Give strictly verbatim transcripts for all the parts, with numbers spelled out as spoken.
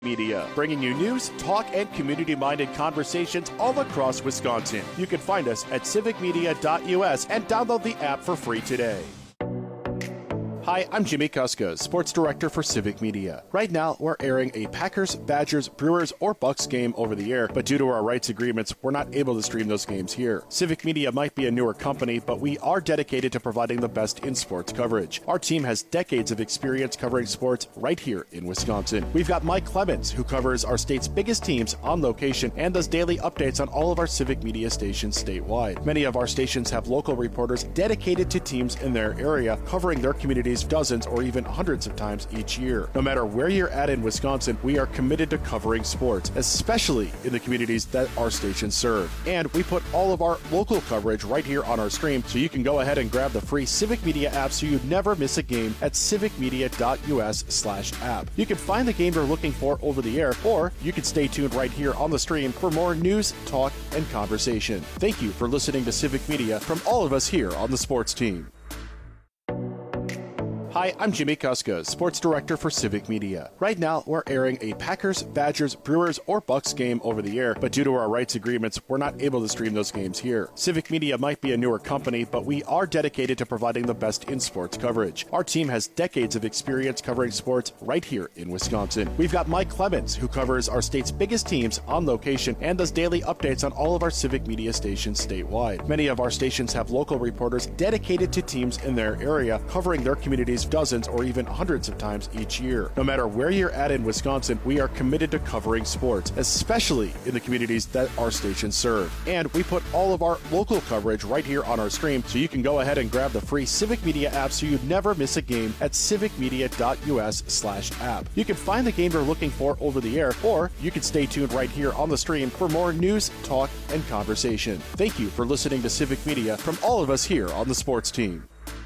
Media, bringing you news, talk, and community-minded conversations all across Wisconsin. You can find us at civic media dot U S and download the app for free today. Hi, I'm Jimmy Kuska, Sports Director for Civic Media. Right now, we're airing a Packers, Badgers, Brewers, or Bucks game over the air, but due to our rights agreements, we're not able to stream those games here. Civic Media might be a newer company, but we are dedicated to providing the best in sports coverage. Our team has decades of experience covering sports right here in Wisconsin. We've got Mike Clemens, who covers our state's biggest teams on location and does daily updates on all of our Civic Media stations statewide. Many of our stations have local reporters dedicated to teams in their area, covering their communities dozens or even hundreds of times each year. No matter where you're at in Wisconsin, we are committed to covering sports, especially in the communities that our stations serve. And we put all of our local coverage right here on our stream, so you can go ahead and grab the free Civic Media app so you never miss a game at civic media dot U S slash app. You can find the game you're looking for over the air, or you can stay tuned right here on the stream for more news, talk, and conversation. Thank you for listening to Civic Media from all of us here on the sports team. Hi, I'm Jimmy Kuska, Sports Director for Civic Media. Right now, we're airing a Packers, Badgers, Brewers, or Bucks game over the air, but due to our rights agreements, we're not able to stream those games here. Civic Media might be a newer company, but we are dedicated to providing the best in sports coverage. Our team has decades of experience covering sports right here in Wisconsin. We've got Mike Clemens, who covers our state's biggest teams on location and does daily updates on all of our Civic Media stations statewide. Many of our stations have local reporters dedicated to teams in their area, covering their communities dozens or even hundreds of times each year. No matter where you're at in Wisconsin, we are committed to covering sports, especially in the communities that our stations serve. And we put all of our local coverage right here on our stream, so you can go ahead and grab the free Civic Media app so you never miss a game at civic media dot U S slash app. You can find the game you're looking for over the air, or you can stay tuned right here on the stream for more news, talk, and conversation. Thank you for listening to Civic Media from all of us here on the sports team.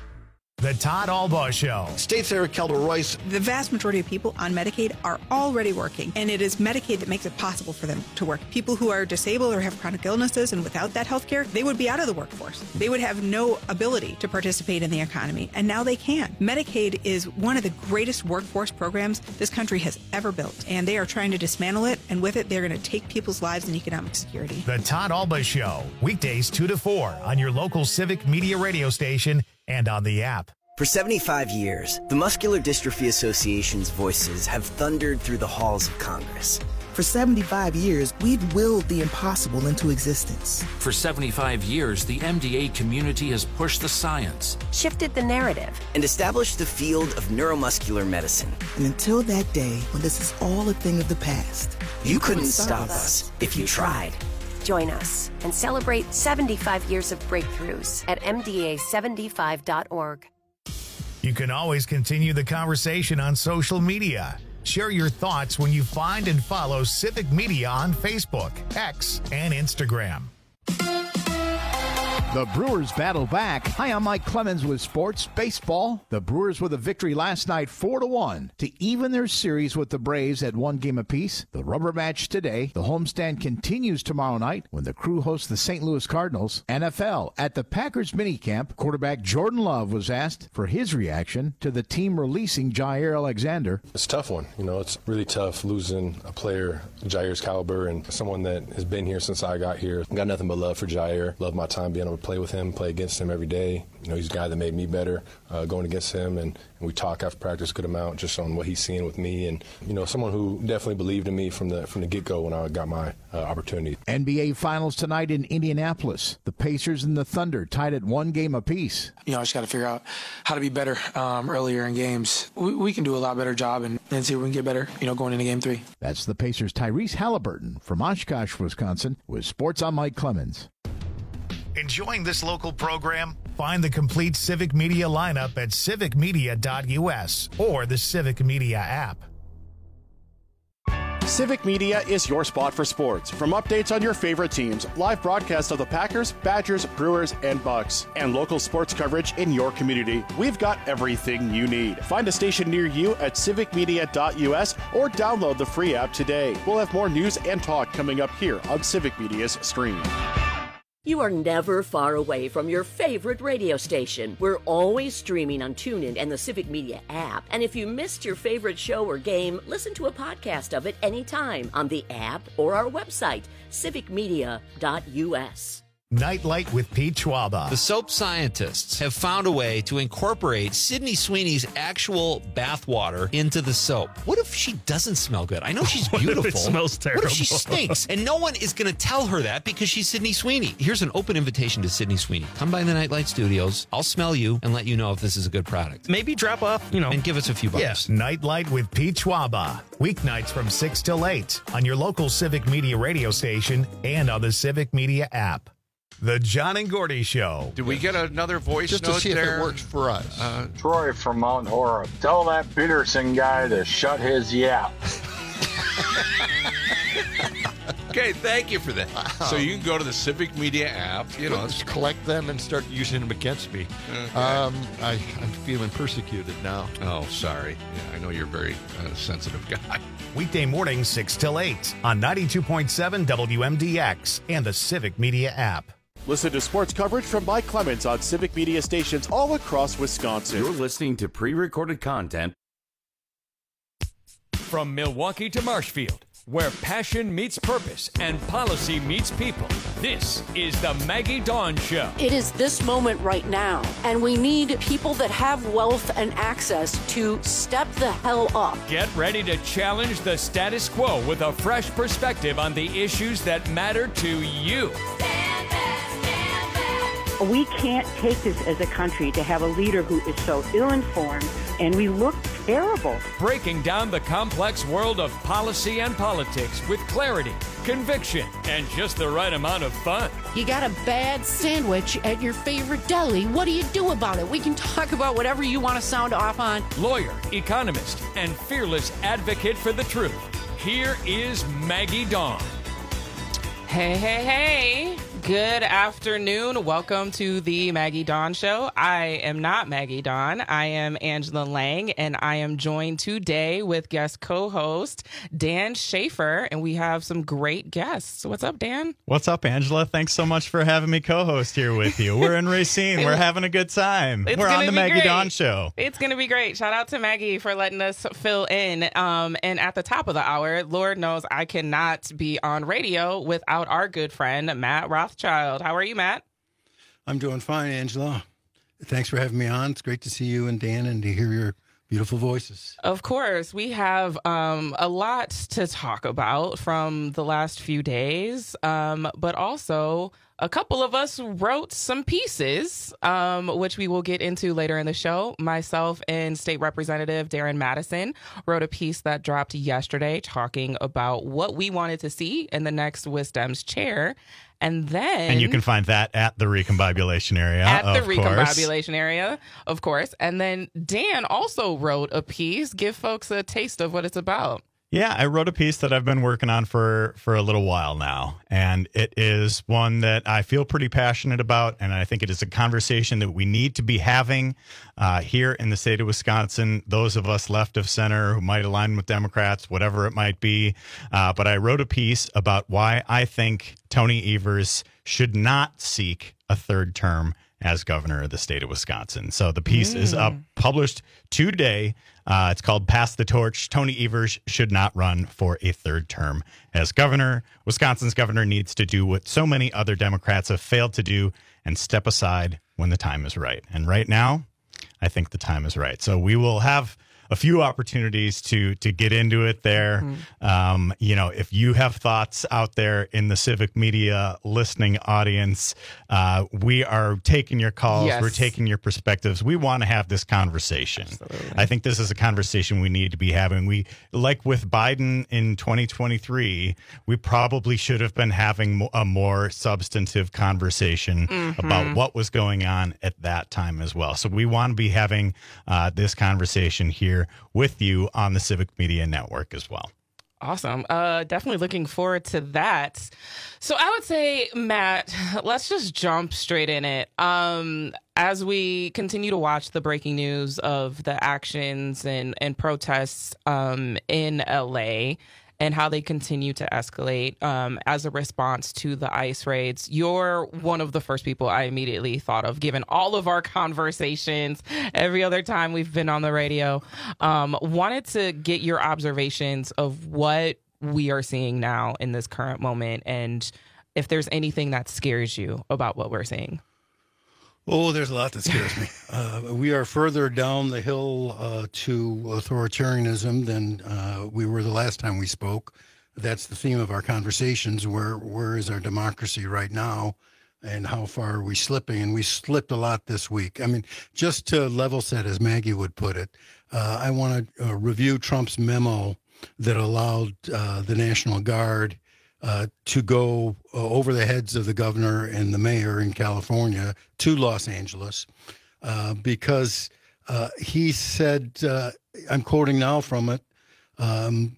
The Todd Albaugh Show. States Eric Kelder-Royce. The vast majority of people on Medicaid are already working, and it is Medicaid that makes it possible for them to work. People who are disabled or have chronic illnesses, and without that health care, they would be out of the workforce. They would have no ability to participate in the economy, and now they can. Medicaid is one of the greatest workforce programs this country has ever built, and they are trying to dismantle it, and with it, they're going to take people's lives and economic security. The Todd Albaugh Show, weekdays two to four on your local Civic Media radio station and on the app. For seventy-five years, the Muscular Dystrophy Association's voices have thundered through the halls of Congress. For seventy-five years, we've willed the impossible into existence. For seventy-five years, the M D A community has pushed the science, shifted the narrative, and established the field of neuromuscular medicine. And until that day, when this is all a thing of the past, you, you couldn't, couldn't stop us if you tried. Join us and celebrate seventy-five years of breakthroughs at M D A seventy-five dot org. You can always continue the conversation on social media. Share your thoughts when you find and follow Civic Media on Facebook, X, and Instagram. The Brewers battle back. Hi, I'm Mike Clemens with Sports Baseball. The Brewers with a victory last night four to one to even their series with the Braves at one game apiece. The rubber match today. The homestand continues tomorrow night when the Crew hosts the Saint Louis Cardinals. N F L. At the Packers minicamp, quarterback Jordan Love was asked for his reaction to the team releasing Jair Alexander. It's a tough one. You know, it's really tough losing a player Jair's caliber and someone that has been here since I got here. Got nothing but love for Jair. Love my time being able to play with him, play against him every day. You know, he's a guy that made me better uh, going against him, and, and we talk after practice a good amount just on what he's seeing with me, and you know, someone who definitely believed in me from the from the get-go when I got my uh, opportunity. N B A Finals tonight in Indianapolis. The Pacers and the Thunder tied at one game apiece. You know, I just got to figure out how to be better um, earlier in games. We, we can do a lot better job and, and see if we can get better, you know, going into game three. That's the Pacers' Tyrese Halliburton from Oshkosh, Wisconsin, with Sports on Mike Clemens. Enjoying this local program? Find the complete Civic Media lineup at civic media dot U S or the Civic Media app. Civic Media is your spot for sports. From updates on your favorite teams, live broadcasts of the Packers, Badgers, Brewers, and Bucks, and local sports coverage in your community, we've got everything you need. Find a station near you at civic media dot U S or download the free app today. We'll have more news and talk coming up here on Civic Media's stream. You are never far away from your favorite radio station. We're always streaming on TuneIn and the Civic Media app. And if you missed your favorite show or game, listen to a podcast of it anytime on the app or our website, civic media dot u s. Nightlight with Pete Schwaba. The soap scientists have found a way to incorporate Sydney Sweeney's actual bathwater into the soap. What if she doesn't smell good? I know she's beautiful. What if it smells terrible? What if she stinks? And no one is going to tell her that because she's Sydney Sweeney. Here's an open invitation to Sydney Sweeney. Come by the Nightlight Studios. I'll smell you and let you know if this is a good product. Maybe drop off, you know. And give us a few bucks. Yes. Nightlight with Pete Schwaba. Weeknights from six till eight on your local Civic Media radio station and on the Civic Media app. The John and Gordy Show. Did we get another voice Just note to see there? if it works for us. Uh, Troy from Mount Ora. Tell that Peterson guy to shut his yap. Okay, thank you for that. So you can go to the Civic Media app. You know, Let's collect them and start using them against me. Okay. Um, I, I'm feeling persecuted now. Oh, sorry. Yeah, I know you're a very uh, sensitive guy. Weekday mornings six till eight on ninety-two point seven W M D X and the Civic Media app. Listen to sports coverage from Mike Clemens on Civic Media stations all across Wisconsin. You're listening to pre-recorded content. From Milwaukee to Marshfield, where passion meets purpose and policy meets people, this is the Maggie Dawn Show. It is this moment right now, and we need people that have wealth and access to step the hell up. Get ready to challenge the status quo with a fresh perspective on the issues that matter to you. We can't take this as a country to have a leader who is so ill-informed, and we look terrible. Breaking down the complex world of policy and politics with clarity, conviction, and just the right amount of fun. You got a bad sandwich at your favorite deli. What do you do about it? We can talk about whatever you want to sound off on. Lawyer, economist, and fearless advocate for the truth. Here is Maggie Dawn. Hey, hey, hey. Good afternoon. Welcome to the Maggie Dawn Show. I am not Maggie Dawn. I am Angela Lang, and I am joined today with guest co-host Dan Schaefer, and we have some great guests. What's up, Dan? What's up, Angela? Thanks so much for having me co-host here with you. We're in Racine. We're having a good time. It's We're on the Maggie great. Dawn Show. It's going to be great. Shout out to Maggie for letting us fill in. Um, and at the top of the hour, Lord knows I cannot be on radio without our good friend, Matt Rothschild. How are you, Matt? I'm doing fine, Angela. Thanks for having me on. It's great to see you and Dan and to hear your beautiful voices. Of course. We have um, a lot to talk about from the last few days, um, but also a couple of us wrote some pieces, um, which we will get into later in the show. Myself and State Representative Darren Madison wrote a piece that dropped yesterday talking about what we wanted to see in the next WisDems chair. And then... And you can find that at the Recombobulation area, At the of Recombobulation area, of course. And then Dan also wrote a piece. Give folks a taste of what it's about. Yeah, I wrote a piece that I've been working on for, for a little while now, and it is one that I feel pretty passionate about, and I think it is a conversation that we need to be having uh, here in the state of Wisconsin, those of us left of center who might align with Democrats, whatever it might be. Uh, but I wrote a piece about why I think Tony Evers should not seek a third term as governor of the state of Wisconsin. So the piece mm. is up, published today. Uh, it's called Pass the Torch. Tony Evers should not run for a third term as governor. Wisconsin's governor needs to do what so many other Democrats have failed to do and step aside when the time is right. And right now, I think the time is right. So we will have a few opportunities to to get into it there. Mm-hmm. Um, you know, if you have thoughts out there in the Civic Media listening audience, uh, we are taking your calls. Yes. We're taking your perspectives. We want to have this conversation. Absolutely. I think this is a conversation we need to be having. We, like with Biden in twenty twenty-three, we probably should have been having a more substantive conversation mm-hmm. about what was going on at that time as well. So we want to be having uh, this conversation here with you on the Civic Media Network as well. Awesome. Uh, definitely looking forward to that. So I would say, Matt, let's just jump straight in it. Um, as we continue to watch the breaking news of the actions and, and protests um, in L A, and how they continue to escalate um, as a response to the ICE raids. You're one of the first people I immediately thought of, given all of our conversations every other time we've been on the radio. Um, wanted to get your observations of what we are seeing now in this current moment, and if there's anything that scares you about what we're seeing. Oh, there's a lot that scares me. Uh, we are further down the hill uh, to authoritarianism than uh, we were the last time we spoke. That's the theme of our conversations. Where where is our democracy right now, and how far are we slipping? And we slipped a lot this week. I mean, just to level set, as Maggie would put it, uh, I want to uh, review Trump's memo that allowed uh, the National Guard Uh, to go uh, over the heads of the governor and the mayor in California to Los Angeles uh, because uh, he said, uh, I'm quoting now from it, um,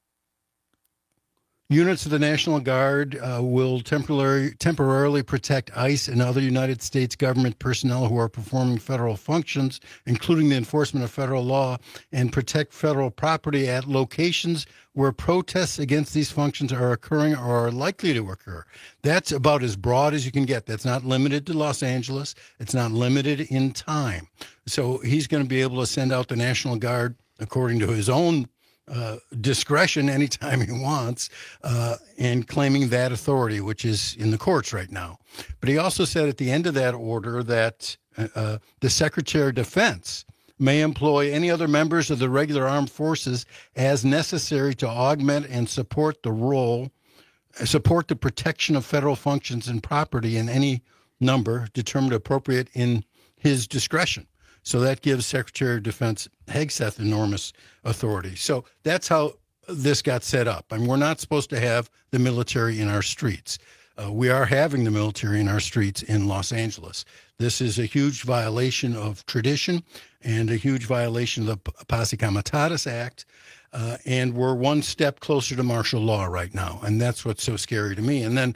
units of the National Guard uh, will temporarily temporarily protect ICE and other United States government personnel who are performing federal functions, including the enforcement of federal law, and protect federal property at locations where protests against these functions are occurring or are likely to occur. That's about as broad as you can get. That's not limited to Los Angeles. It's not limited in time. So he's going to be able to send out the National Guard according to his own Uh, discretion anytime he wants, uh, and claiming that authority, which is in the courts right now. But he also said at the end of that order that uh, the Secretary of Defense may employ any other members of the regular armed forces as necessary to augment and support the role, support the protection of federal functions and property in any number determined appropriate in his discretion. So that gives Secretary of Defense Hegseth enormous authority. So that's how this got set up. I mean, we're not supposed to have the military in our streets. Uh, we are having the military in our streets in Los Angeles. This is a huge violation of tradition and a huge violation of the Posse Comitatus Act. Uh, and we're one step closer to martial law right now. And that's what's so scary to me. And then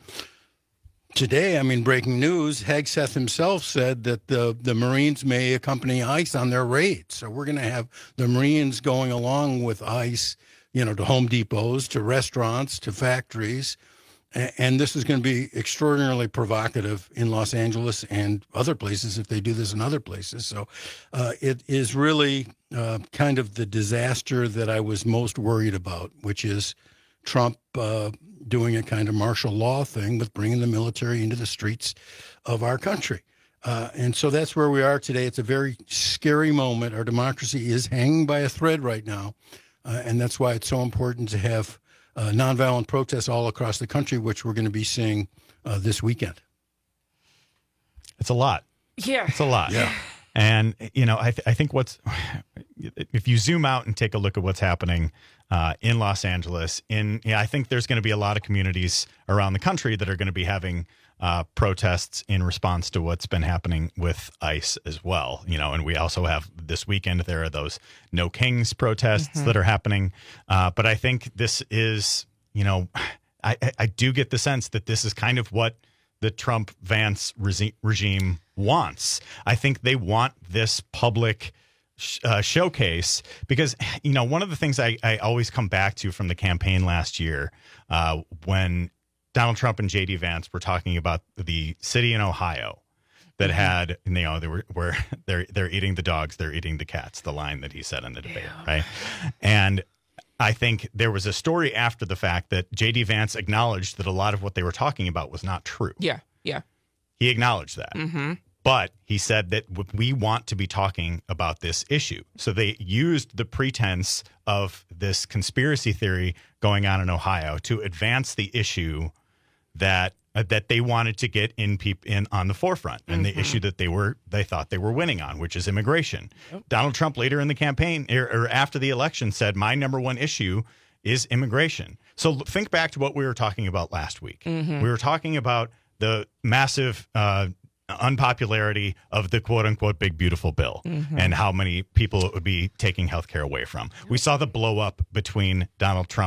today, I mean, breaking news, Hegseth himself said that the, the Marines may accompany ICE on their raids. So we're going to have the Marines going along with ICE, you know, to Home Depots, to restaurants, to factories. And this is going to be extraordinarily provocative in Los Angeles and other places if they do this in other places. So uh, it is really uh, kind of the disaster that I was most worried about, which is Trump uh, doing a kind of martial law thing with bringing the military into the streets of our country. Uh, and so that's where we are today. It's a very scary moment. Our democracy is hanging by a thread right now. Uh, and that's why it's so important to have uh, nonviolent protests all across the country, which we're going to be seeing uh, this weekend. It's a lot. Yeah. It's a lot. Yeah. And, you know, I, th- I think what's, if you zoom out and take a look at what's happening uh, in Los Angeles, in, yeah, I think there's going to be a lot of communities around the country that are going to be having uh, protests in response to what's been happening with ICE as well. You know, and we also have this weekend, there are those No Kings protests mm-hmm. that are happening. Uh, but I think this is, you know, I, I do get the sense that this is kind of what the Trump-Vance regi- regime wants. I think they want this public sh- uh, showcase because, you know, one of the things I, I always come back to from the campaign last year uh, when Donald Trump and J D Vance were talking about the city in Ohio that mm-hmm. had, you know, they were where they're they're eating the dogs, they're eating the cats, the line that he said in the debate, yeah. right? And I think there was a story after the fact that J D Vance acknowledged that a lot of what they were talking about was not true. Yeah, yeah. He acknowledged that. Mm-hmm. But he said that we want to be talking about this issue. So they used the pretense of this conspiracy theory going on in Ohio to advance the issue that uh, that they wanted to get in peop- in on the forefront, and mm-hmm. the issue that they were they thought they were winning on, which is immigration. Yep. Donald Trump later in the campaign or, or after the election said, my number one issue is immigration. So think back to what we were talking about last week. Mm-hmm. We were talking about the massive uh, unpopularity of the quote unquote big beautiful bill mm-hmm. and how many people it would be taking health care away from. We saw the blow up between Donald Trump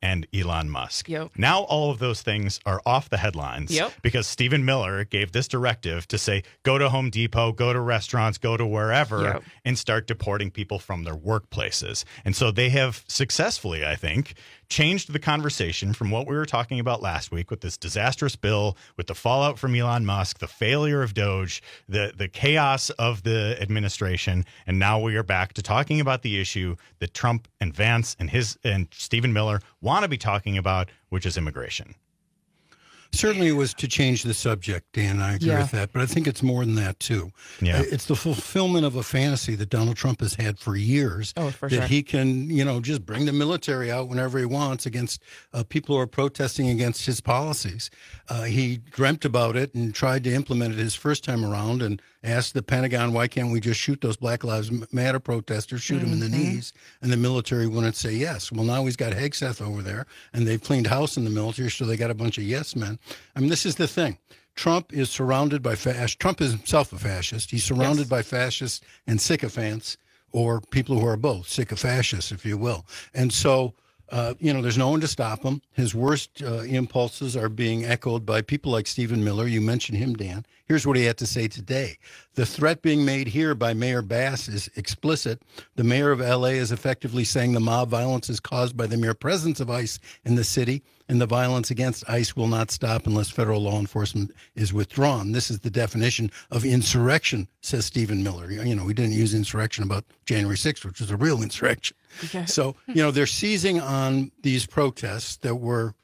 and Elon Musk. Yep. Now all of those things are off the headlines Yep. because Stephen Miller gave this directive to say, go to Home Depot, go to restaurants, go to wherever, Yep. and start deporting people from their workplaces. And so they have successfully, I think, changed the conversation from what we were talking about last week with this disastrous bill, with the fallout from Elon Musk, the failure of Doge, the, the chaos of the administration. And now we are back to talking about the issue that Trump and Vance and his and Stephen Miller want to be talking about, which is immigration. Certainly it was to change the subject, Dan. I agree Yeah. with that. But I think it's more than that, too. Yeah. It's the fulfillment of a fantasy that Donald Trump has had for years. Oh, for that sure. he can, you know, just bring the military out whenever he wants against uh, people who are protesting against his policies. Uh, he dreamt about it and tried to implement it his first time around and asked the Pentagon, why can't we just shoot those Black Lives Matter protesters, shoot them in the Mhm. knees? And the military wouldn't say yes. Well, now he's got Hegseth over there, and they've cleaned house in the military, so they got a bunch of yes men. I mean, this is the thing. Trump is surrounded by fascists. Trump is himself a fascist. He's surrounded Yes. by fascists and sycophants, or people who are both, sycophascists, if you will. And so, uh, you know, there's no one to stop him. His worst uh, impulses are being echoed by people like Stephen Miller. You mentioned him, Dan. Here's what he had to say today. The threat being made here by Mayor Bass is explicit. The mayor of L A is effectively saying the mob violence is caused by the mere presence of ICE in the city, and the violence against ICE will not stop unless federal law enforcement is withdrawn. This is the definition of insurrection, says Stephen Miller. You know, we didn't use insurrection about January sixth, which was a real insurrection. Okay. So, you know, they're seizing on these protests that were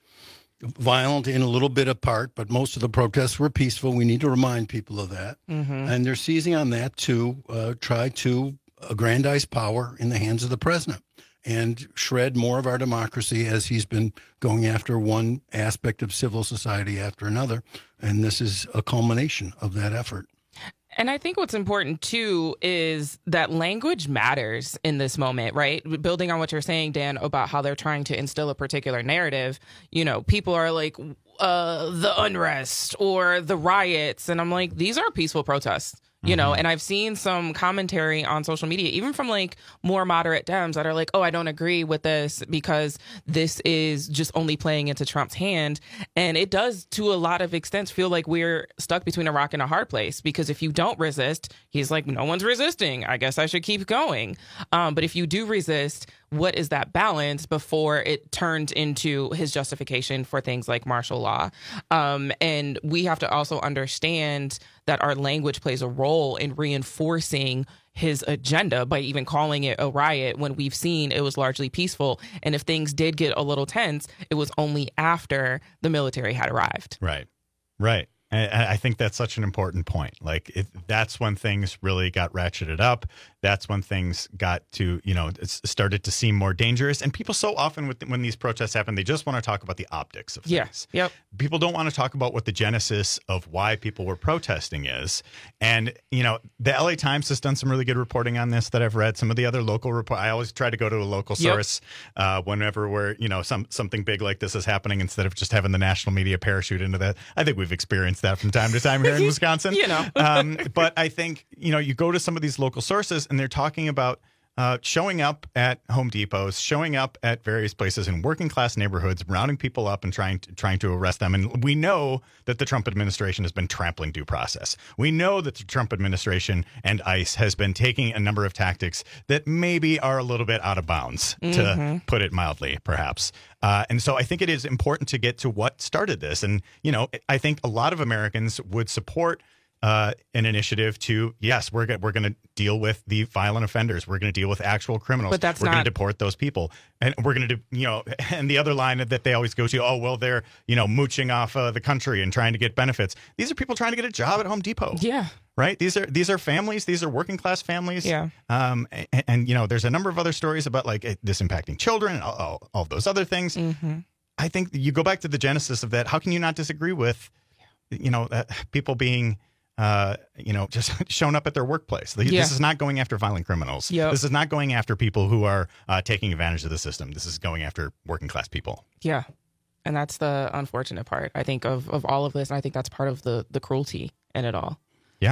violent in a little bit apart, but most of the protests were peaceful. We need to remind people of that. Mm-hmm. And they're seizing on that to uh, try to aggrandize power in the hands of the president and shred more of our democracy as he's been going after one aspect of civil society after another. And this is a culmination of that effort. And I think what's important, too, is that language matters in this moment, right? Building on what you're saying, Dan, about how they're trying to instill a particular narrative, you know, people are like, uh, the unrest or the riots. And I'm like, these are peaceful protests. You know, and I've seen some commentary on social media, even from like more moderate Dems that are like, oh, I don't agree with this because this is just only playing into Trump's hand. And it does, to a lot of extents, feel like we're stuck between a rock and a hard place, because if you don't resist, he's like, no one's resisting. I guess I should keep going. Um, but if you do resist, what is that balance before it turns into his justification for things like martial law? Um, and we have to also understand that our language plays a role in reinforcing his agenda by even calling it a riot when we've seen it was largely peaceful. And if things did get a little tense, it was only after the military had arrived. Right. Right. And I think that's such an important point. Like, it, that's when things really got ratcheted up. That's when things got to, you know, it's started to seem more dangerous. And people so often, with, when these protests happen, they just want to talk about the optics of things. Yeah. Yep. People don't want to talk about what the genesis of why people were protesting is. And, you know, the L A Times has done some really good reporting on this that I've read. Some of the other local report. I always try to go to a local Yep. source uh, whenever we're, you know, some something big like this is happening, instead of just having the national media parachute into that. I think we've experienced that from time to time here in Wisconsin. You know. um, but I think, you know, you go to some of these local sources and they're talking about uh, showing up at Home Depots, showing up at various places in working class neighborhoods, rounding people up and trying to, trying to arrest them. And we know that the Trump administration has been trampling due process. We know that the Trump administration and ICE has been taking a number of tactics that maybe are a little bit out of bounds, to Mhm. put it mildly, perhaps. Uh, and so I think it is important to get to what started this. And, you know, I think a lot of Americans would support uh, an initiative to, yes, we're, go- we're going to deal with the violent offenders. We're going to deal with actual criminals. But that's we're going not- to deport those people. And we're going to do, you know, and the other line that they always go to, oh, well, they're, you know, mooching off uh, the country and trying to get benefits. These are people trying to get a job at Home Depot. Yeah. Right. These are these are families. These are working class families. Yeah. Um. And, and you know, there's a number of other stories about like it, this impacting children and all, all, all of those other things. Mm-hmm. I think you go back to the genesis of that. How can you not disagree with, you know, uh, people being, uh, you know, just shown up at their workplace? This Yeah. is not going after violent criminals. Yep. This is not going after people who are uh, taking advantage of the system. This is going after working class people. Yeah. And that's the unfortunate part, I think, of, of all of this. And I think that's part of the, the cruelty in it all. Yeah.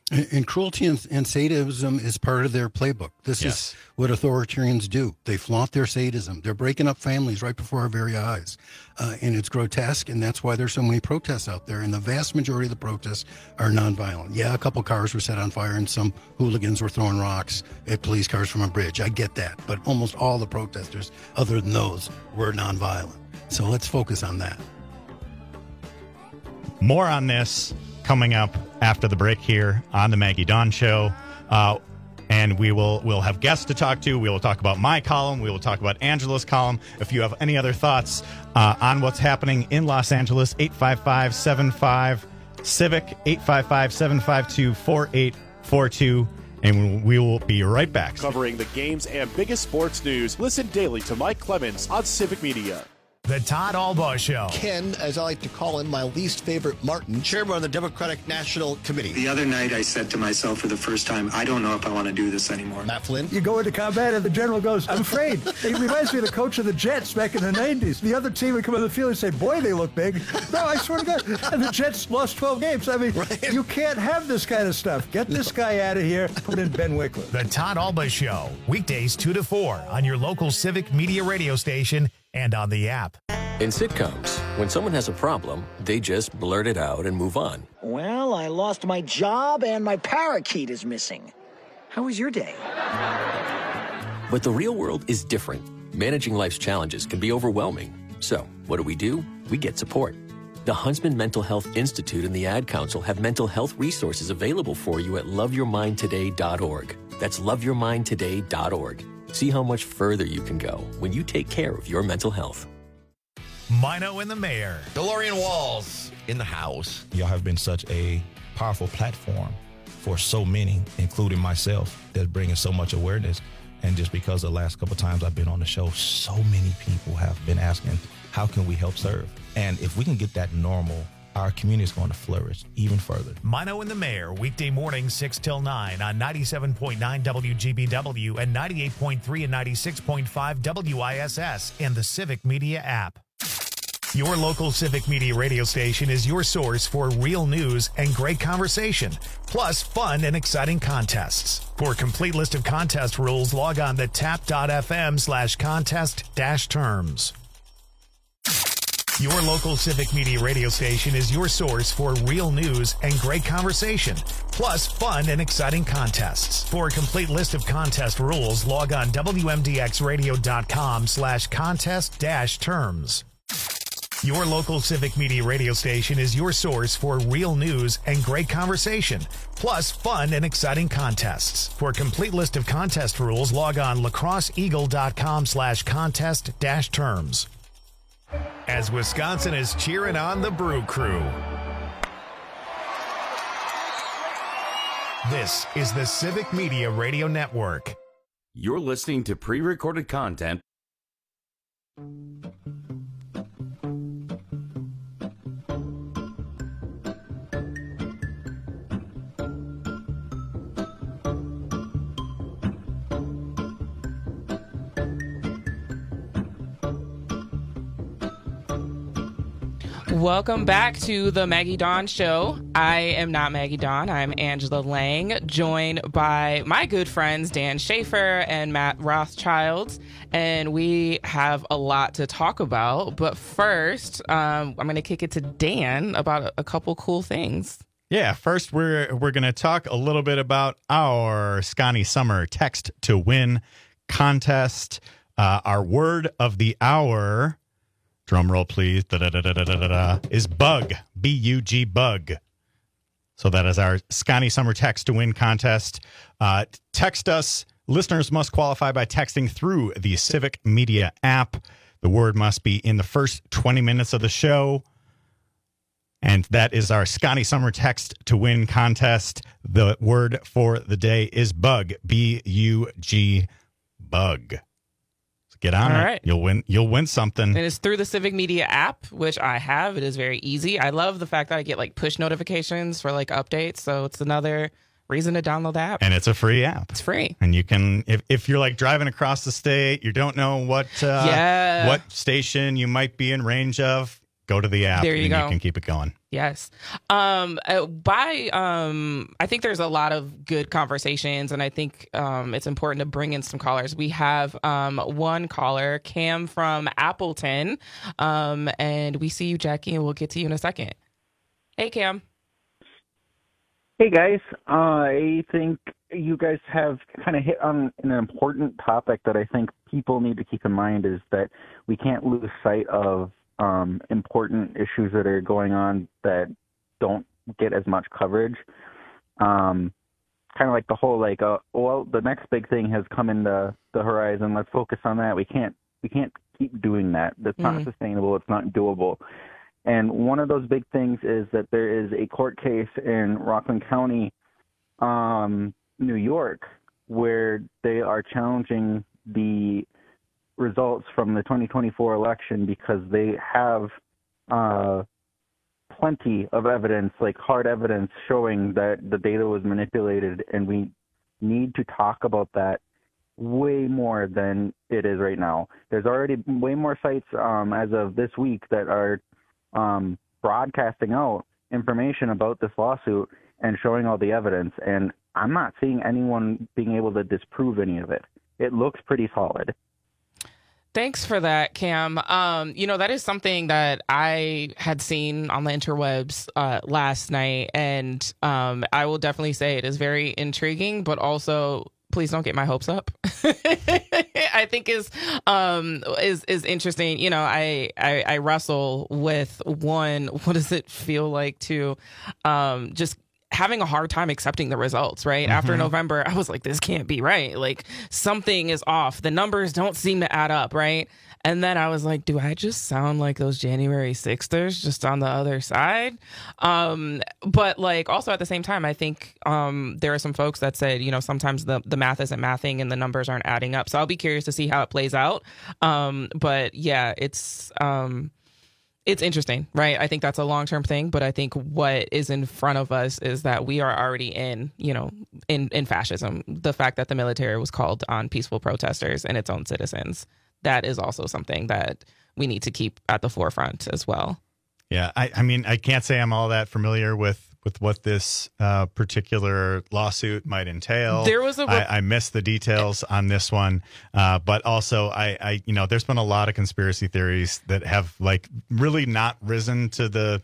And, and cruelty and, and sadism is part of their playbook. This Yes. is what authoritarians do. They flaunt their sadism. They're breaking up families right before our very eyes. Uh, and it's grotesque, and that's why there's so many protests out there. And the vast majority of the protests are nonviolent. Yeah, a couple cars were set on fire, and some hooligans were throwing rocks at police cars from a bridge. I get that. But almost all the protesters, other than those, were nonviolent. So let's focus on that. More on this coming up after the break here on the Maggie Dawn Show. Uh, and we will we'll have guests to talk to. We will talk about my column. We will talk about Angela's column. If you have any other thoughts uh, on what's happening in Los Angeles, eight five five, seven five, CIVIC, eight five five, seven five two, four eight four two. And we will be right back. Covering the games and biggest sports news, listen daily to Mike Clemens on Civic Media. The Todd Albaugh Show. Ken, as I like to call him, my least favorite Martin, chairman of the Democratic National Committee. The other night I said to myself for the first time, I don't know if I want to do this anymore. Matt Flynn. You go into combat and the general goes, I'm afraid. It reminds me of the coach of the Jets back in the nineties. The other team would come on the field and say, boy, they look big. No, I swear to God. And the Jets lost twelve games. I mean, right. You can't have this kind of stuff. Get this guy out of here. Put in Ben Wickler. The Todd Albaugh Show. Weekdays two to four on your local Civic Media radio station and on the app. In sitcoms, when someone has a problem, they just blurt it out and move on. Well, I lost my job and my parakeet is missing. How was your day? But the real world is different. Managing life's challenges can be overwhelming. So, what do we do? We get support. The Huntsman Mental Health Institute and the Ad Council have mental health resources available for you at love your mind today dot org. That's love your mind today dot org. See how much further you can go when you take care of your mental health. Mino and the Mayor. DeLorean Walls in the house. Y'all have been such a powerful platform for so many, including myself, that's bringing so much awareness. And just because the last couple of times I've been on the show, so many people have been asking, how can we help serve? And if we can get that normal, our community is going to flourish even further. Mino and the Mayor, weekday morning, six till nine on ninety-seven point nine W G B W and ninety-eight point three and ninety-six point five W I S S and the Civic Media app. Your local Civic Media radio station is your source for real news and great conversation, plus fun and exciting contests. For a complete list of contest rules, log on to tap.fm slash contest dash terms. Your local Civic Media radio station is your source for real news and great conversation, plus fun and exciting contests. For a complete list of contest rules, log on W M D X radio dot com slash contest dash terms. Your local Civic Media radio station is your source for real news and great conversation, plus fun and exciting contests. For a complete list of contest rules, log on lacrosse eagle dot com slash contest dash terms. As Wisconsin is cheering on the Brew Crew. This is the Civic Media Radio Network. You're listening to pre-recorded content. Welcome back to the Maggie Dawn Show. I am not Maggie Dawn. I'm Angela Lang, joined by my good friends Dan Schaefer and Matt Rothschild. And we have a lot to talk about. But first, um, I'm going to kick it to Dan about a, a couple cool things. Yeah, first we're we're going to talk a little bit about our Scotty Summer Text to Win contest. Uh, our word of the hour, drum roll please, da, da, da, da, da, da, da, is bug, B U G, bug. So that is our Scotty Summer Text to Win contest. Uh, text us. Listeners must qualify by texting through the Civic Media app. The word must be in the first twenty minutes of the show. And that is our Scotty Summer Text to Win contest. The word for the day is bug, B U G, bug. So get on All it. right. You'll win. You'll win something. It is through the Civic Media app, which I have. It is very easy. I love the fact that I get like push notifications for like updates. So it's another reason to download the app. And it's a free app. It's free. And you can, if, if you're like driving across the state, you don't know what uh, yeah. what station you might be in range of, Go to the app There you and go. you can keep it going. Yes. Um, uh, by, um, I think there's a lot of good conversations, and I think um, it's important to bring in some callers. We have um, one caller, Cam from Appleton, um, and we see you, Jackie, and we'll get to you in a second. Hey, Cam. Hey, guys. Uh, I think you guys have kind of hit on an important topic that I think people need to keep in mind is that we can't lose sight of um, important issues that are going on that don't get as much coverage. Um, kind of like the whole, like, uh, well, the next big thing has come into the horizon. Let's focus on that. We can't, we can't keep doing that. That's Mm-hmm. not sustainable. It's not doable. And one of those big things is that there is a court case in Rockland County, um, New York, where they are challenging the results from the twenty twenty-four election because they have uh, plenty of evidence, like hard evidence, showing that the data was manipulated, and we need to talk about that way more than it is right now. There's already way more sites um, as of this week that are um, broadcasting out information about this lawsuit and showing all the evidence, and I'm not seeing anyone being able to disprove any of it. It looks pretty solid. Thanks for that, Cam. Um, you know, that is something that I had seen on the interwebs uh, last night, and um, I will definitely say it is very intriguing, but also please don't get my hopes up. I think is um is is interesting. You know, I, I I wrestle with one. What does it feel like to um just having a hard time accepting the results, right? Mm-hmm. After November, I was like, this can't be right. Like something is off. The numbers don't seem to add up, right? And then I was like, do I just sound like those January sixthers just on the other side? Um, but like also at the same time, I think um, there are some folks that said, you know, sometimes the, the math isn't mathing and the numbers aren't adding up. So I'll be curious to see how it plays out. Um, but yeah, it's... Um, It's interesting, right? I think that's a long-term thing, but I think what is in front of us is that we are already in, you know, in, in fascism. The fact that the military was called on peaceful protesters and its own citizens, that is also something that we need to keep at the forefront as well. Yeah, I, I mean, I can't say I'm all that familiar with with what this uh, particular lawsuit might entail. There was a re- I, I missed the details on this one, uh, but also I, I, you know, there's been a lot of conspiracy theories that have like really not risen to the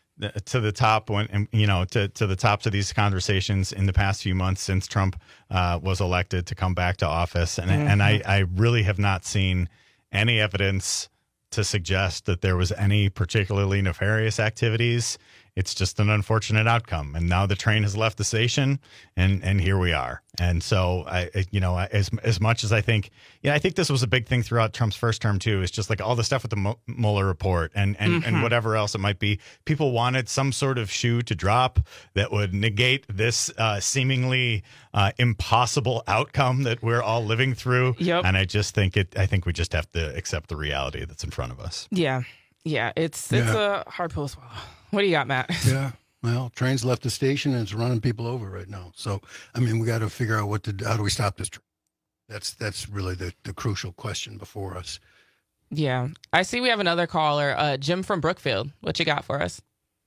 to the top when, and, you know, to to the tops of these conversations in the past few months since Trump uh, was elected to come back to office, and mm-hmm. and I, I really have not seen any evidence to suggest that there was any particularly nefarious activities. It's just an unfortunate outcome. And now the train has left the station and, and here we are. And so, I, you know, as as much as I think, yeah, I think this was a big thing throughout Trump's first term, too. It's just like all the stuff with the Mueller report and, and, mm-hmm. and whatever else it might be. People wanted some sort of shoe to drop that would negate this uh, seemingly uh, impossible outcome that we're all living through. Yep. And I just think it, I think we just have to accept the reality that's in front of us. Yeah. Yeah. It's, it's Yeah. a hard pill to swallow. What do you got, Matt? Yeah. Well, train's left the station and it's running people over right now. So, I mean, we got to figure out what to, how do we stop this train? That's, that's really the, the crucial question before us. Yeah. I see we have another caller, uh, Jim from Brookfield. What you got for us?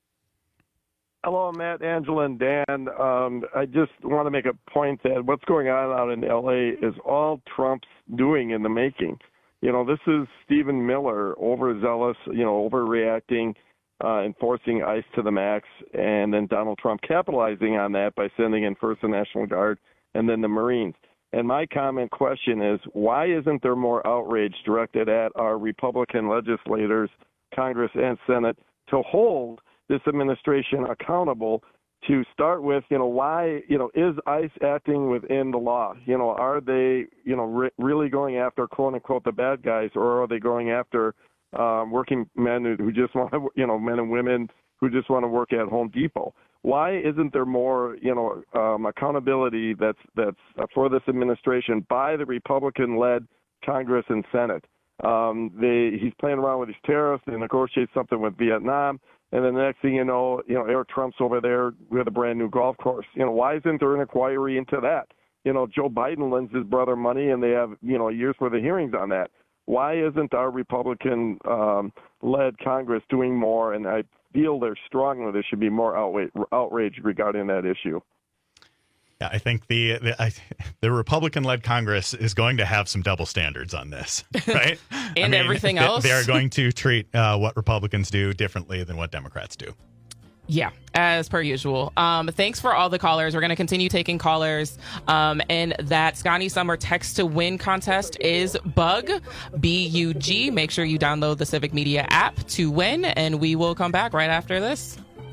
Hello, Matt, Angela, and Dan. Um, I just want to make a point that what's going on out in L A is all Trump's doing in the making. You know, this is Stephen Miller, overzealous, you know, overreacting, uh, enforcing ICE to the max, and then Donald Trump capitalizing on that by sending in first the National Guard and then the Marines. And my comment question is, why isn't there more outrage directed at our Republican legislators, Congress and Senate, to hold this administration accountable to start with? You know, why, you know, is ICE acting within the law? You know, are they, you know, re- really going after, quote unquote, the bad guys, or are they going after um, working men who, who just want to, you know, men and women who just want to work at Home Depot? Why isn't there more, you know, um, accountability that's that's for this administration by the Republican-led Congress and Senate? Um, they he's playing around with these tariffs. They negotiate something with Vietnam. And then the next thing you know, you know, Eric Trump's over there with a brand new golf course. You know, why isn't there an inquiry into that? You know, Joe Biden lends his brother money, and they have, you know, years worth of hearings on that. Why isn't our Republican um, led Congress doing more? And I feel they're strongly there should be more outrage, outrage regarding that issue. Yeah, I think the the, I, the Republican-led Congress is going to have some double standards on this, right? and I mean, everything they, else. They are going to treat uh, what Republicans do differently than what Democrats do. Yeah, as per usual. Um, thanks for all the callers. We're going to continue taking callers. Um, and that Scotty Summer Text to Win contest is Bug, B U G. Make sure you download the Civic Media app to win, and we will come back right after this.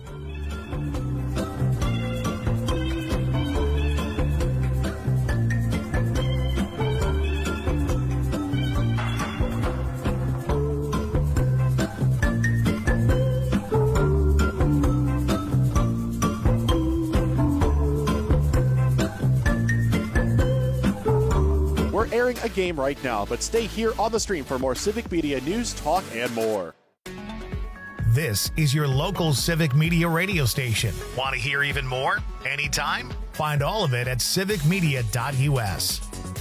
Airing a game right now, but stay here on the stream for more Civic Media news, talk, and more. This is your local Civic Media radio station. Want to hear even more? Anytime? Find all of it at civic media dot U S.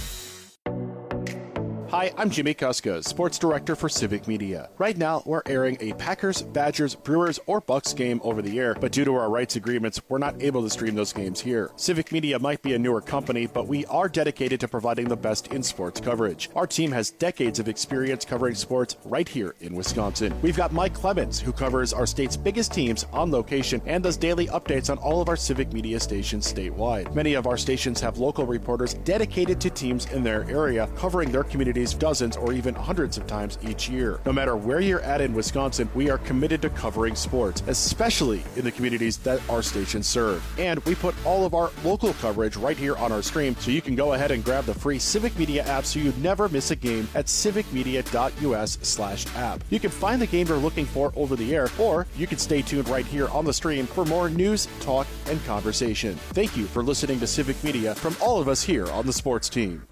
Hi, I'm Jimmy Kuska, Sports Director for Civic Media. Right now, we're airing a Packers, Badgers, Brewers, or Bucks game over the air, but due to our rights agreements, we're not able to stream those games here. Civic Media might be a newer company, but we are dedicated to providing the best in sports coverage. Our team has decades of experience covering sports right here in Wisconsin. We've got Mike Clemens, who covers our state's biggest teams on location and does daily updates on all of our Civic Media stations statewide. Many of our stations have local reporters dedicated to teams in their area, covering their communities dozens or even hundreds of times each year. No matter where you're at in Wisconsin, we are committed to covering sports, especially in the communities that our stations serve. And we put all of our local coverage right here on our stream, so you can go ahead and grab the free Civic Media app so you never miss a game at civic media dot U S slash app. You can find the game you're looking for over the air, or you can stay tuned right here on the stream for more news, talk, and conversation. Thank you for listening to Civic Media from all of us here on the sports team.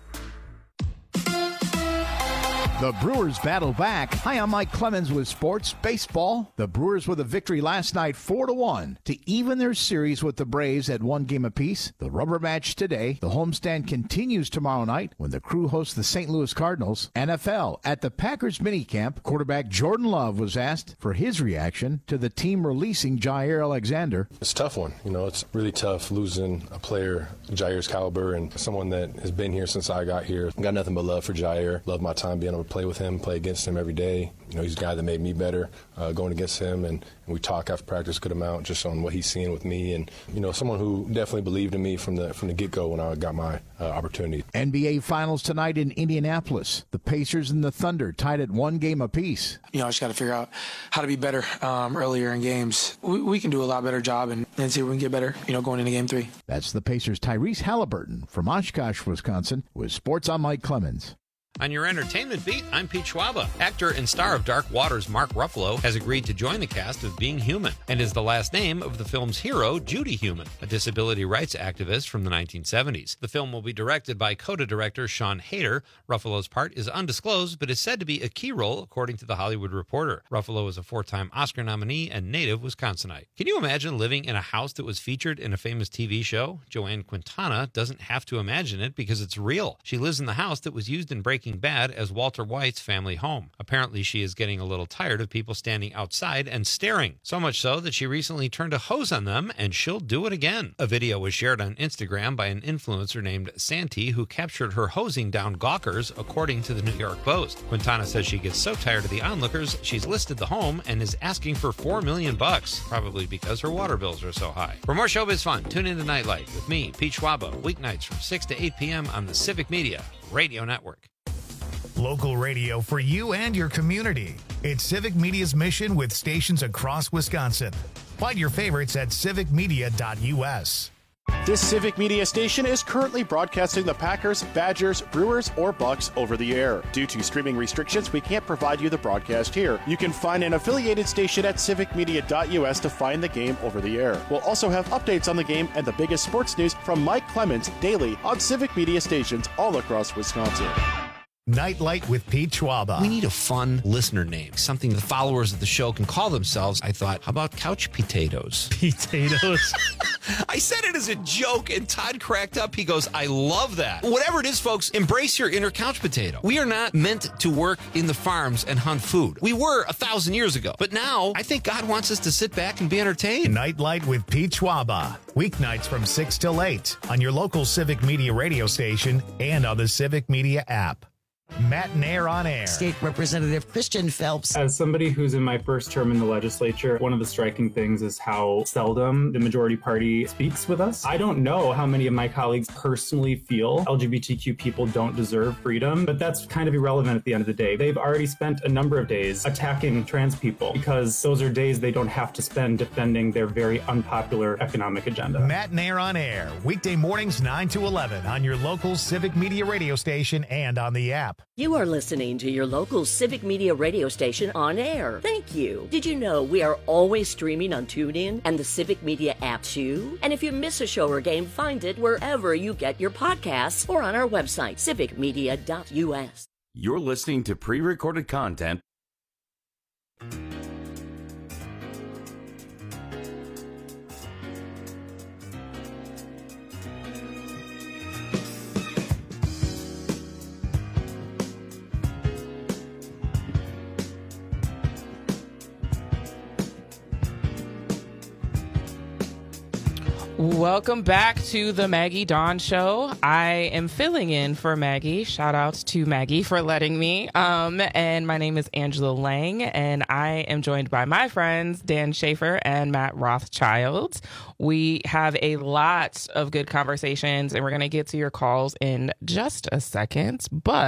The Brewers battle back. Hi, I'm Mike Clemens with Sports Baseball. The Brewers with a victory last night four to one to even their series with the Braves at one game apiece. The rubber match today. The homestand continues tomorrow night when the Crew hosts the Saint Louis Cardinals. N F L at the Packers minicamp, quarterback Jordan Love was asked for his reaction to the team releasing Jair Alexander. It's a tough one. You know, it's really tough losing a player Jair's caliber and someone that has been here since I got here. Got nothing but love for Jair. Love my time being able to play with him, play against him every day. You know, he's a guy that made me better uh, going against him, and, and we talk after practice a good amount just on what he's seeing with me, and you know, someone who definitely believed in me from the from the get-go when I got my uh, opportunity. N B A Finals tonight in Indianapolis. The Pacers and the Thunder tied at one game apiece. You know, I just got to figure out how to be better um, earlier in games. We, we can do a lot better job and, and see if we can get better, you know, going into game three. That's the Pacers' Tyrese Halliburton from Oshkosh, Wisconsin, with Sports on Mike Clemens. On your entertainment beat, I'm Pete Schwaba. Actor and star of Dark Waters, Mark Ruffalo, has agreed to join the cast of Being Human and is the last name of the film's hero, Judy Human, a disability rights activist from the nineteen seventies. The film will be directed by CODA director Sean Hayter. Ruffalo's part is undisclosed, but is said to be a key role, according to The Hollywood Reporter. Ruffalo is a four-time Oscar nominee and native Wisconsinite. Can you imagine living in a house that was featured in a famous T V show? Joanne Quintana doesn't have to imagine it because it's real. She lives in the house that was used in Breaking Bad as Walter White's family home. Apparently, she is getting a little tired of people standing outside and staring. So much so that she recently turned a hose on them, and she'll do it again. A video was shared on Instagram by an influencer named Santi, who captured her hosing down gawkers, according to the New York Post. Quintana says she gets so tired of the onlookers, she's listed the home and is asking for four million bucks, probably because her water bills are so high. For more showbiz fun, tune into Nightlight with me, Pete Schwaba, weeknights from six to eight p.m. on the Civic Media Radio Network. Local radio for you and your community. It's Civic Media's mission with stations across Wisconsin. Find your favorites at civic media dot U S. This Civic Media station is currently broadcasting the Packers, Badgers, Brewers, or Bucks over the air. Due to streaming restrictions, we can't provide you the broadcast here. You can find an affiliated station at civic media dot U S to find the game over the air. We'll also have updates on the game and the biggest sports news from Mike Clemens daily on Civic Media stations all across Wisconsin. Nightlight with Pete Schwaba. We need a fun listener name, something the followers of the show can call themselves. I thought, how about couch potatoes? Potatoes? I said it as a joke, and Todd cracked up. He goes, I love that. Whatever it is, folks, embrace your inner couch potato. We are not meant to work in the farms and hunt food. We were a thousand years ago. But now, I think God wants us to sit back and be entertained. Nightlight with Pete Schwaba. Weeknights from six till eight on your local Civic Media radio station and on the Civic Media app. Matt Nair on air. State Representative Christian Phelps. As somebody who's in my first term in the legislature, one of the striking things is how seldom the majority party speaks with us. I don't know how many of my colleagues personally feel L G B T Q people don't deserve freedom, but that's kind of irrelevant at the end of the day. They've already spent a number of days attacking trans people because those are days they don't have to spend defending their very unpopular economic agenda. Matt Nair on air, weekday mornings nine to eleven on your local Civic Media radio station and on the app. You are listening to your local Civic Media radio station on air. Thank you. Did you know we are always streaming on TuneIn and the Civic Media app too? And if you miss a show or game, find it wherever you get your podcasts or on our website, civic media dot u s. You're listening to pre-recorded content. Welcome back to the Maggie Dawn Show. I am filling in for Maggie. Shout out to Maggie for letting me. Um, and my name is Angela Lang, and I am joined by my friends Dan Schaefer and Matt Rothschild. We have a lot of good conversations, and we're going to get to your calls in just a second.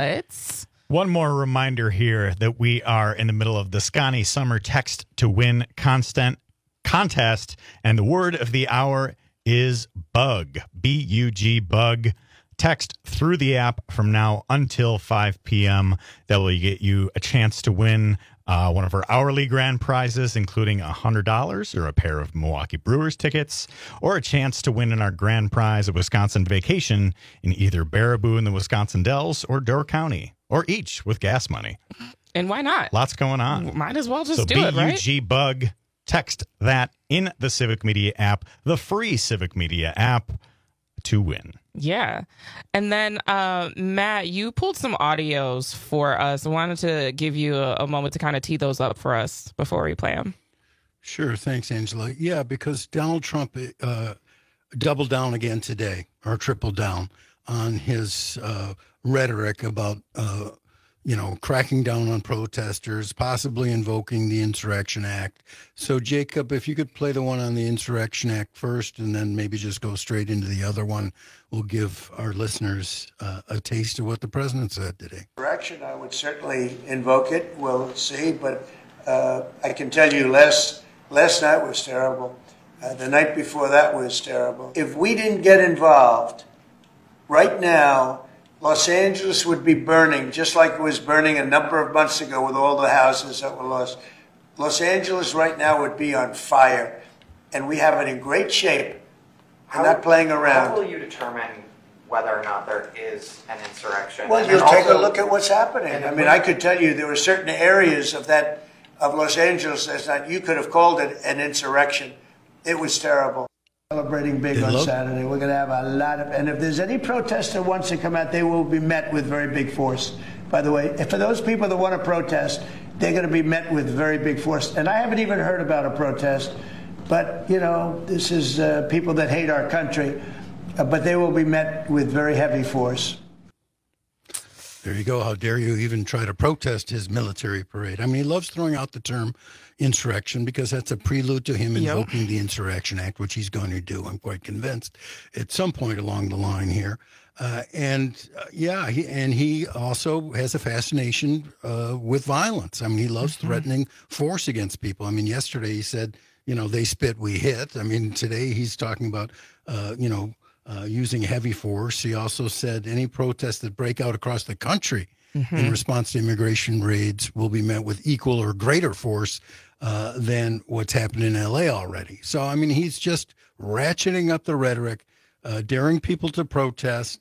But one more reminder here that we are in the middle of the Scotty Summer Text to Win constant contest, and the word of the hour is bug, B U G, bug. Text through the app from now until five p.m. That will get you a chance to win uh, one of our hourly grand prizes, including one hundred dollars or a pair of Milwaukee Brewers tickets, or a chance to win in our grand prize a Wisconsin vacation in either Baraboo in the Wisconsin Dells or Door County, or each with gas money. And why not? Lots going on. Might as well just so do it, right? B U G, bug. Text that in the Civic Media app, the free Civic Media app, to win. Yeah. And then, uh, Matt, you pulled some audios for us. I wanted to give you a, a moment to kind of tee those up for us before we play them. Sure. Thanks, Angela. Yeah, because Donald Trump uh, doubled down again today, or tripled down on his uh, rhetoric about uh, you know, cracking down on protesters, possibly invoking the Insurrection Act. So, Jacob, if you could play the one on the Insurrection Act first and then maybe just go straight into the other one, we'll give our listeners uh, a taste of what the president said today. Insurrection, I would certainly invoke it. We'll see. But uh, I can tell you last, last night was terrible. Uh, the night before that was terrible. If we didn't get involved right now, Los Angeles would be burning, just like it was burning a number of months ago with all the houses that were lost. Los Angeles right now would be on fire, and we have it in great shape. We're not playing around. How will you determine whether or not there is an insurrection? Well, you'll take a look at what's happening. I mean, I could tell you there were certain areas of that of Los Angeles that you could have called it an insurrection. It was terrible. Celebrating big on Saturday. We're going to have a lot of, and if there's any protester who wants to come out, they will be met with very big force. By the way, if for those people that want to protest, they're going to be met with very big force. And I haven't even heard about a protest, but, you know, this is uh, people that hate our country, uh, but they will be met with very heavy force. There you go. How dare you even try to protest his military parade? I mean, he loves throwing out the term insurrection because that's a prelude to him invoking yep. the Insurrection Act, which he's going to do, I'm quite convinced, at some point along the line here. Uh, and uh, yeah, he, and he also has a fascination uh, with violence. I mean, he loves mm-hmm. threatening force against people. I mean, yesterday he said, you know, they spit, we hit. I mean, today he's talking about, uh, you know, uh, using heavy force. He also said any protests that break out across the country mm-hmm. in response to immigration raids will be met with equal or greater force uh, than what's happened in L A already. So, I mean, he's just ratcheting up the rhetoric, uh, daring people to protest,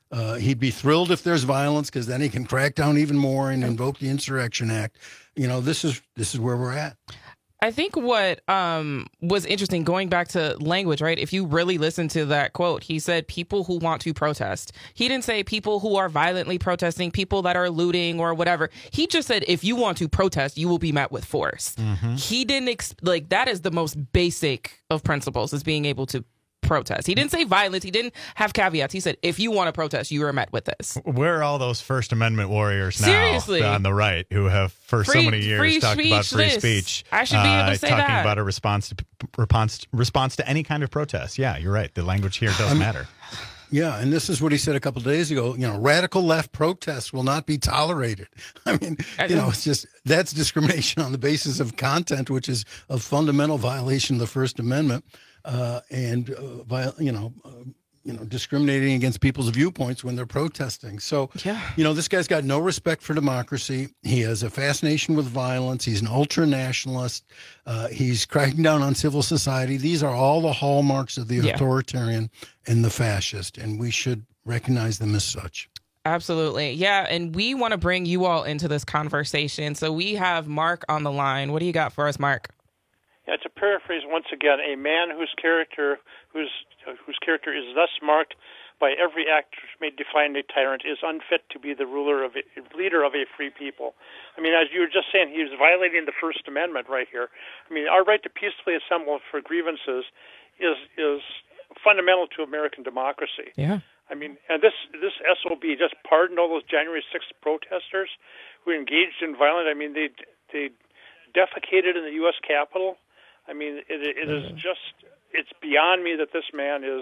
Uh, he'd be thrilled if there's violence because then he can crack down even more and invoke the Insurrection Act. You know, this is this is where we're at. I think what um, was interesting, going back to language, right? If you really listen to that quote, he said people who want to protest. He didn't say people who are violently protesting, people that are looting or whatever. He just said if you want to protest, you will be met with force. Mm-hmm. He didn't, ex- like, that is the most basic of principles, is being able to protest. He didn't say violence. He didn't have caveats. He said, if you want to protest, you are met with this. Where are all those First Amendment warriors now? Seriously. On the right, who have for free, so many years talked about free this. speech? I should be able to uh, say talking that. about a response to response response to any kind of protest. Yeah, you're right. The language here does I'm, matter. Yeah, and this is what he said a couple of days ago. You know, radical left protests will not be tolerated. I mean, you know, it's just that's discrimination on the basis of content, which is a fundamental violation of the First Amendment. Uh, and uh, by, you know, uh, you know, discriminating against people's viewpoints when they're protesting. So, yeah. you know, this guy's got no respect for democracy. He has a fascination with violence. He's an ultra nationalist. Uh, he's cracking down on civil society. These are all the hallmarks of the Yeah. authoritarian and the fascist, and we should recognize them as such. Absolutely. Yeah. And we want to bring you all into this conversation. So we have Mark on the line. What do you got for us, Mark? Yeah, to paraphrase once again, a man whose character whose uh, whose character is thus marked by every act which may define a tyrant is unfit to be the ruler of a leader of a free people. I mean, as you were just saying, he was violating the First Amendment right here. I mean, our right to peacefully assemble for grievances is is fundamental to American democracy. Yeah. I mean, and this this S O B just pardoned all those January sixth protesters who engaged in violence. I mean, they they defecated in the U S Capitol. I mean, it, it is just, it's beyond me that this man is,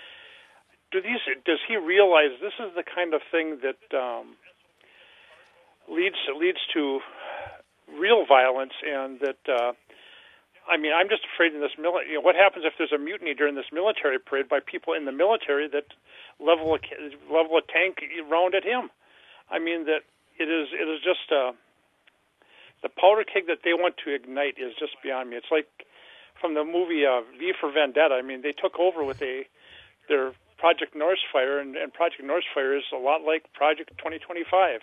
do these, does he realize this is the kind of thing that um, leads leads to real violence, and that, uh, I mean, I'm just afraid in this military, you know, what happens if there's a mutiny during this military parade by people in the military that level a, level a tank round at him? I mean, that it is, it is just, uh, the powder keg that they want to ignite is just beyond me. It's like from the movie uh, V for Vendetta. I mean, they took over with a their Project Northfire, and, and Project Northfire is a lot like Project twenty twenty-five.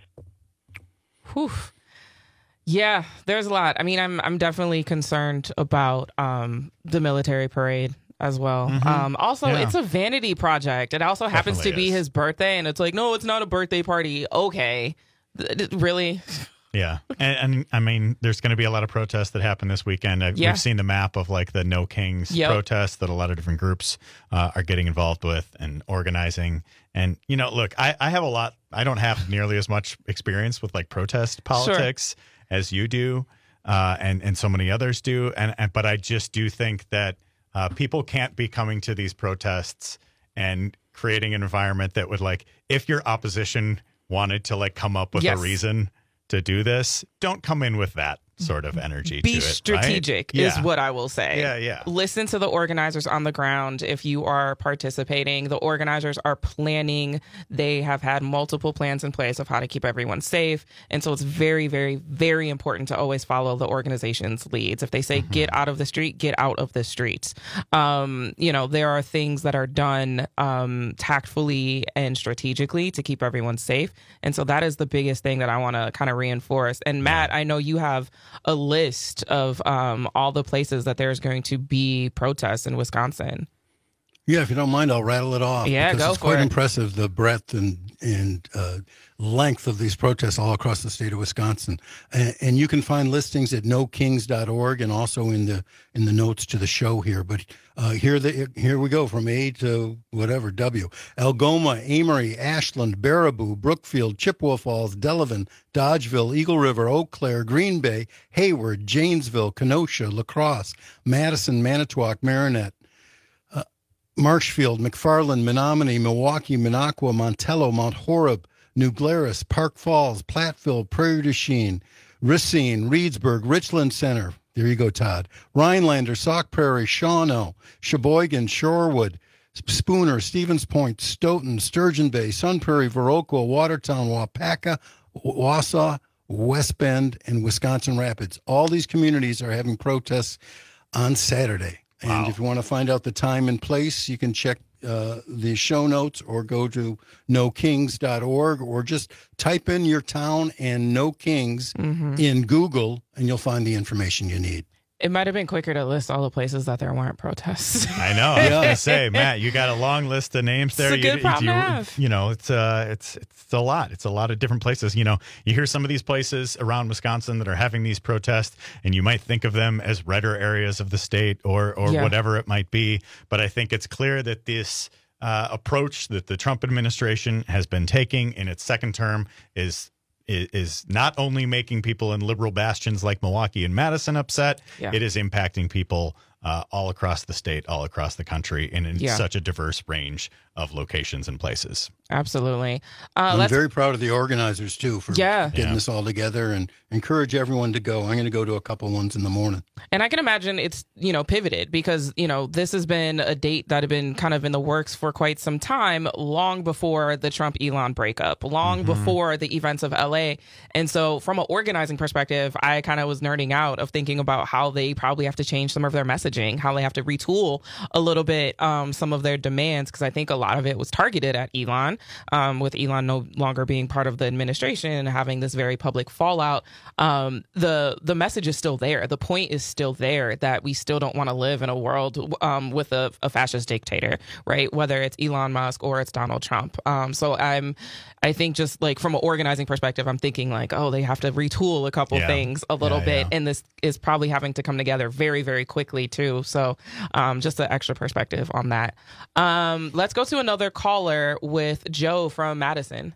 Whew. Yeah, there's a lot. I mean, I'm I'm definitely concerned about um, the military parade as well. Mm-hmm. Um, also, Yeah. it's a vanity project. It also happens Definitely to be is. his birthday, and it's like, no, it's not a birthday party. Okay, Th- th- really? Yeah. And, and I mean, there's going to be a lot of protests that happen this weekend. I've, Yeah. We've seen the map of like the No Kings Yep. protests that a lot of different groups uh, are getting involved with and organizing. And, you know, look, I, I have a lot, I don't have nearly as much experience with like protest politics as you do, uh, and, and so many others do. And, and But I just do think that uh, people can't be coming to these protests and creating an environment that would like, if your opposition wanted to like come up with Yes. a reason to do this, don't come in with that sort of energy Be to it. strategic right? is Yeah. what I will say. Yeah, yeah. Listen to the organizers on the ground if you are participating. The organizers are planning. They have had multiple plans in place of how to keep everyone safe. And so it's very, very, very important to always follow the organization's leads. If they say Mm-hmm. get out of the street, get out of the streets. Um, you know, there are things that are done um, tactfully and strategically to keep everyone safe. And so that is the biggest thing that I want to kind of reinforce. And Matt, I know you have a list of um, all the places that there's going to be protests in Wisconsin. Yeah, if you don't mind, I'll rattle it off. Yeah, because go it's for quite it. impressive, the breadth and and uh, length of these protests all across the state of Wisconsin. And, and you can find listings at no kings dot org and also in the in the notes to the show here. But uh, here the here we go from A to whatever W. Algoma, Amory, Ashland, Baraboo, Brookfield, Chippewa Falls, Delavan, Dodgeville, Eagle River, Eau Claire, Green Bay, Hayward, Janesville, Kenosha, La Crosse, Madison, Manitowoc, Marinette, Marshfield, McFarland, Menominee, Milwaukee, Minocqua, Montello, Mount Horeb, New Glarus, Park Falls, Platteville, Prairie du Chien, Racine, Reedsburg, Richland Center. There you go, Todd. Rhinelander, Sauk Prairie, Shawano, Sheboygan, Shorewood, Spooner, Stevens Point, Stoughton, Sturgeon Bay, Sun Prairie, Viroqua, Watertown, Waupaca, Wausau, West Bend, and Wisconsin Rapids. All these communities are having protests on Saturday. And Wow. if you want to find out the time and place, you can check uh, the show notes or go to no kings dot org or just type in your town and No Kings mm-hmm. in Google and you'll find the information you need. It might have been quicker to list all the places that there weren't protests. I know. I was going to say, Matt, you got a long list of names there. It's a good you, problem you, to have. You know, it's uh, it's it's a lot. It's a lot of different places. You know, you hear some of these places around Wisconsin that are having these protests, and you might think of them as redder areas of the state or or Yeah. whatever it might be. But I think it's clear that this uh, approach that the Trump administration has been taking in its second term is. is not only making people in liberal bastions like Milwaukee and Madison upset, Yeah. it is impacting people uh, all across the state, all across the country, and in Yeah. such a diverse range of locations and places. Absolutely. Uh, I'm let's, very proud of the organizers, too, for Yeah. getting Yeah. this all together and encourage everyone to go. I'm going to go to a couple ones in the morning. And I can imagine it's, you know, pivoted because, you know, this has been a date that had been kind of in the works for quite some time, long before the Trump-Elon breakup, long Mm-hmm. before the events of L A. And so from an organizing perspective, I kind of was nerding out of thinking about how they probably have to change some of their messaging, how they have to retool a little bit um, some of their demands, because I think a lot of it was targeted at Elon, um, with Elon no longer being part of the administration and having this very public fallout. Um, the the message is still there. The point is still there that we still don't want to live in a world um, with a, a fascist dictator, right? Whether it's Elon Musk or it's Donald Trump. Um, so I'm, I think just like from an organizing perspective, I'm thinking like, oh, they have to retool a couple Yeah. things a little Yeah, bit, yeah. and this is probably having to come together very, very quickly too. So um, just an extra perspective on that. Um, let's go to another caller with Joe from Madison.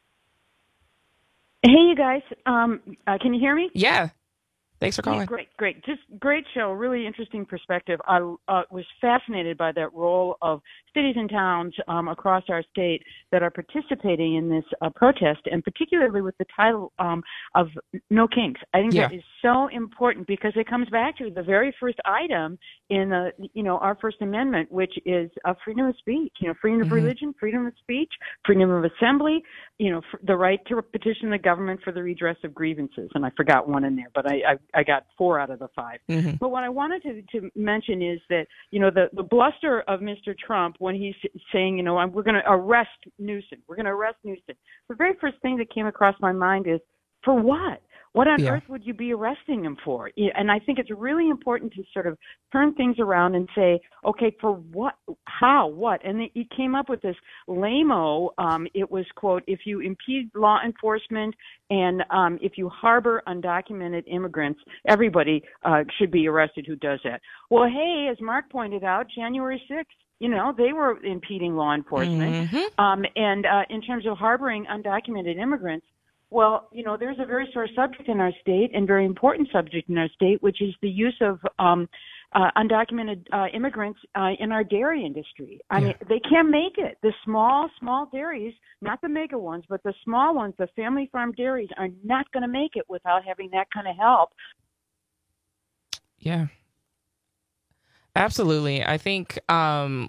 Hey, you guys. Um, uh, can you hear me? Yeah. Thanks for calling. Yeah, great, great. Just great show. Really interesting perspective. I uh, was fascinated by that role of cities and towns um, across our state that are participating in this uh, protest, and particularly with the title um, of No Kings. I think Yeah. that is so important because it comes back to the very first item in the, you know, our First Amendment, which is uh, freedom of speech. You know, freedom of Mhm. religion, freedom of speech, freedom of assembly. You know, f- the right to petition the government for the redress of grievances. And I forgot one in there, but I I, I got four out of the five. Mhm. But what I wanted to, to mention is that, you know, the, the bluster of Mister Trump when he's saying, you know, I'm, we're going to arrest Newsom. We're going to arrest Newsom. The very first thing that came across my mind is, for what? What on Yeah. earth would you be arresting him for? Yeah, and I think it's really important to sort of turn things around and say, okay, for what, how, what? And he came up with this lame-o. Um, it was, quote, if you impede law enforcement and um, if you harbor undocumented immigrants, everybody uh, should be arrested who does that. Well, hey, as Mark pointed out, January sixth, you know, they were impeding law enforcement. Mhm. Um, and uh, in terms of harboring undocumented immigrants, well, you know, there's a very sore subject in our state and very important subject in our state, which is the use of um, uh, undocumented uh, immigrants uh, in our dairy industry. I Yeah. mean, they can't make it. The small, small dairies, not the mega ones, but the small ones, the family farm dairies, are not going to make it without having that kind of help. Yeah. Absolutely. I think um,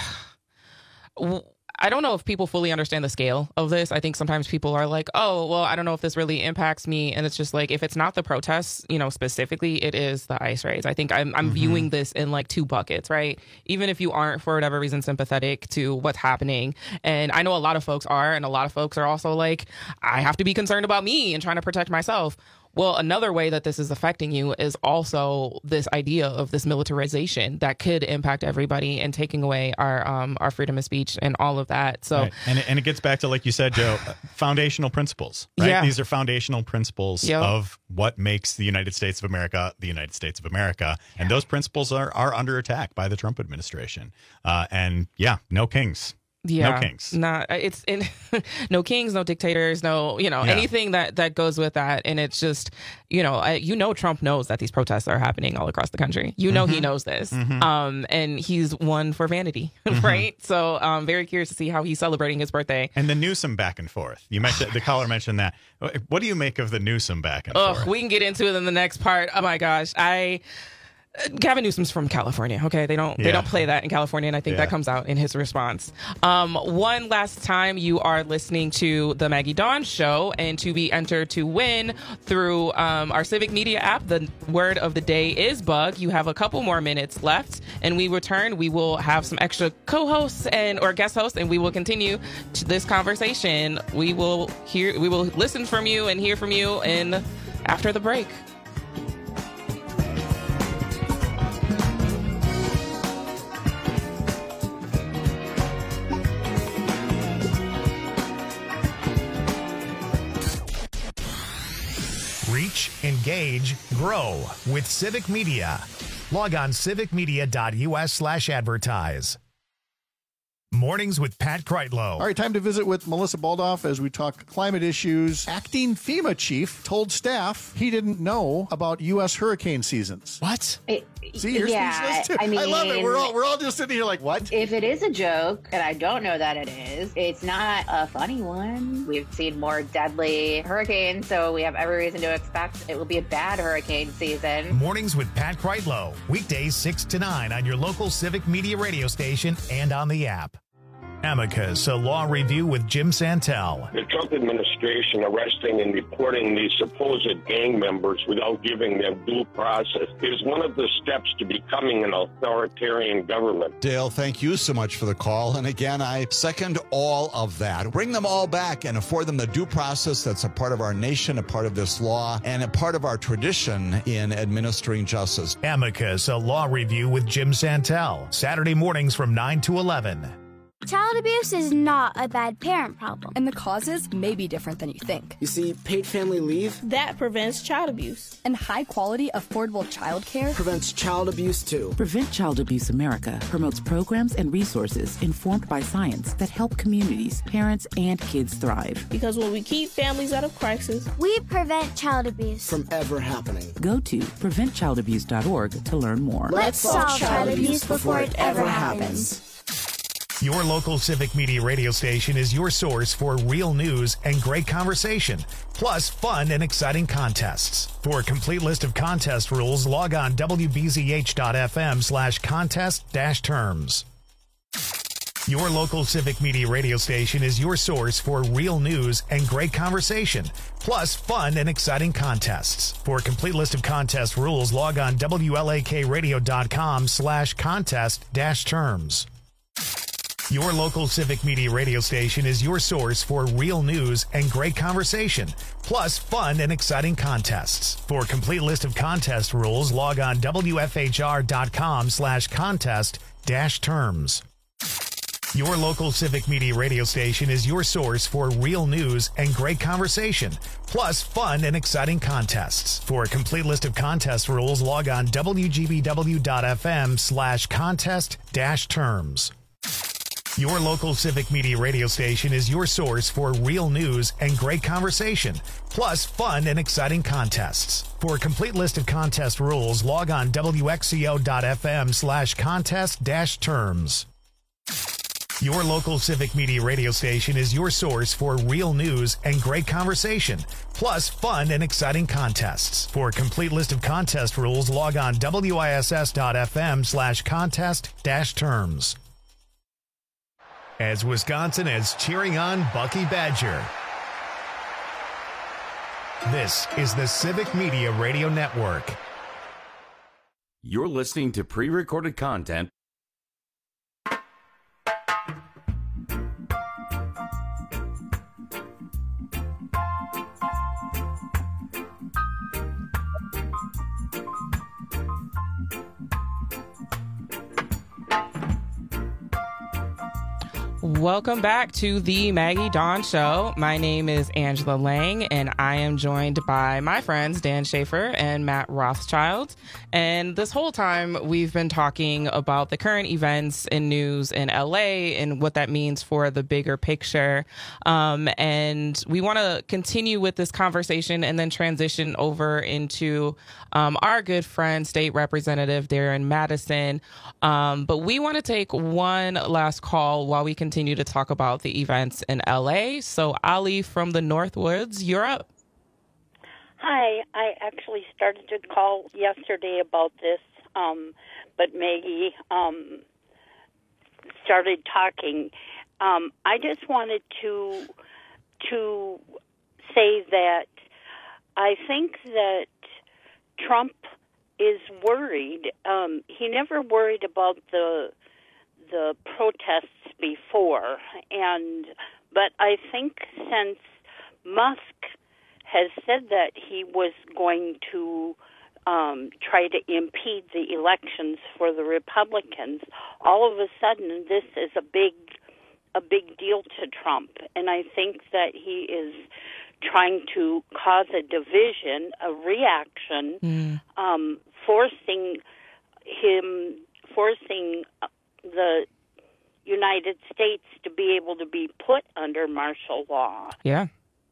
w- I don't know if people fully understand the scale of this. I think sometimes people are like, oh, well, I don't know if this really impacts me. And it's just like, if it's not the protests, you know, specifically, it is the ICE raids. I think I'm, I'm Mm-hmm. viewing this in like two buckets, right? Even if you aren't, for whatever reason, sympathetic to what's happening. And I know a lot of folks are, and a lot of folks are also like, I have to be concerned about me and trying to protect myself. Well, another way that this is affecting you is also this idea of this militarization that could impact everybody and taking away our um, our freedom of speech and all of that. So, Right. and, it, and it gets back to, like you said, Joe, uh, foundational principles, right? Yeah. These are foundational principles Yep. of what makes the United States of America the United States of America. And those principles are, are under attack by the Trump administration. Uh, and yeah, no kings. yeah, No kings. Not it's in, no kings, no dictators, no you know Yeah. anything that that goes with that. And it's just you know I, you know Trump knows that these protests are happening all across the country. You know he Mhm. knows this, Mhm. um, and he's one for vanity, Mhm. right? So I'm very curious to see how he's celebrating his birthday. And the Newsom back and forth. You mentioned the caller mentioned that. What do you make of the Newsom back and Ugh, forth? we can get into it in the next part. Oh my gosh, I. Gavin Newsom's from California. Okay, they don't yeah. they don't play that in California, and I think yeah. that comes out in his response. Um, one last time, you are listening to the Maggie Dawn Show, and to be entered to win through um, our Civic Media app, the word of the day is bug. You have a couple more minutes left, and we return. We will have some extra co-hosts and or guest hosts, and we will continue to this conversation. We will hear, we will listen from you and hear from you in after the break. Reach, engage, grow with Civic Media. Log on civicmedia.us slash advertise. Mornings with Pat Kreitlow. All right, time to visit with Melissa Baldoff as we talk climate issues. Acting FEMA chief told staff he didn't know about U S hurricane seasons. What? It, See, you're yeah, speechless too. I mean, I love it. We're all we're all just sitting here like, what? If it is a joke, and I don't know that it is, it's not a funny one. We've seen more deadly hurricanes, so we have every reason to expect it will be a bad hurricane season. Mornings with Pat Kreitlow. Weekdays six to nine on your local Civic Media radio station and on the app. Amicus, a law review with Jim Santel. The Trump administration arresting and deporting these supposed gang members without giving them due process is one of the steps to becoming an authoritarian government. Dale, thank you so much for the call. And again, I second all of that. Bring them all back and afford them the due process that's a part of our nation, a part of this law, and a part of our tradition in administering justice. Amicus, a law review with Jim Santel. Saturday mornings from nine to eleven. Child abuse is not a bad parent problem. And the causes may be different than you think. You see, paid family leave, that prevents child abuse. And high-quality, affordable child care prevents child abuse, too. Prevent Child Abuse America promotes programs and resources informed by science that help communities, parents, and kids thrive. Because when we keep families out of crisis, we prevent child abuse from ever happening. Go to prevent child abuse dot org to learn more. Let's solve child abuse before it ever happens. Your local Civic Media radio station is your source for real news and great conversation, plus fun and exciting contests. For a complete list of contest rules, log on W B Z H dot F M slash contest dash terms. Your local Civic Media radio station is your source for real news and great conversation, plus fun and exciting contests. For a complete list of contest rules, log on W L A K radio dot com slash contest dash terms. Your local Civic Media radio station is your source for real news and great conversation, plus fun and exciting contests. For a complete list of contest rules, log on W F H R dot com slash contest dash terms. Your local Civic Media radio station is your source for real news and great conversation, plus fun and exciting contests. For a complete list of contest rules, log on W G B W dot F M slash contest dash terms. Your local Civic Media radio station is your source for real news and great conversation, plus fun and exciting contests. For a complete list of contest rules, log on W X C O dot F M slash contest dash terms. Your local Civic Media radio station is your source for real news and great conversation, plus fun and exciting contests. For a complete list of contest rules, log on W I S S dot F M slash contest dash terms. As Wisconsin is cheering on Bucky Badger. This is the Civic Media Radio Network. You're listening to pre-recorded content. Welcome back to the Maggie Dawn Show. My name is Angela Lang, and I am joined by my friends Dan Schaefer and Matt Rothschild. And this whole time, we've been talking about the current events and news in L A and what that means for the bigger picture. Um, and we want to continue with this conversation and then transition over into um, our good friend, State Representative Darren Madison. Um, but we want to take one last call while we continue to talk about the events in L A. So Ali from the Northwoods, you're up. Hi, I actually started to call yesterday about this um, but Maggie um, started talking. Um, I just wanted to to say that I think that Trump is worried. Um, he never worried about the the protests before, and but I think since Musk has said that he was going to um, try to impede the elections for the Republicans, all of a sudden this is a big a big deal to Trump, and I think that he is trying to cause a division, a reaction, mm. um, forcing him, forcing the United States to be able to be put under martial law. Yeah.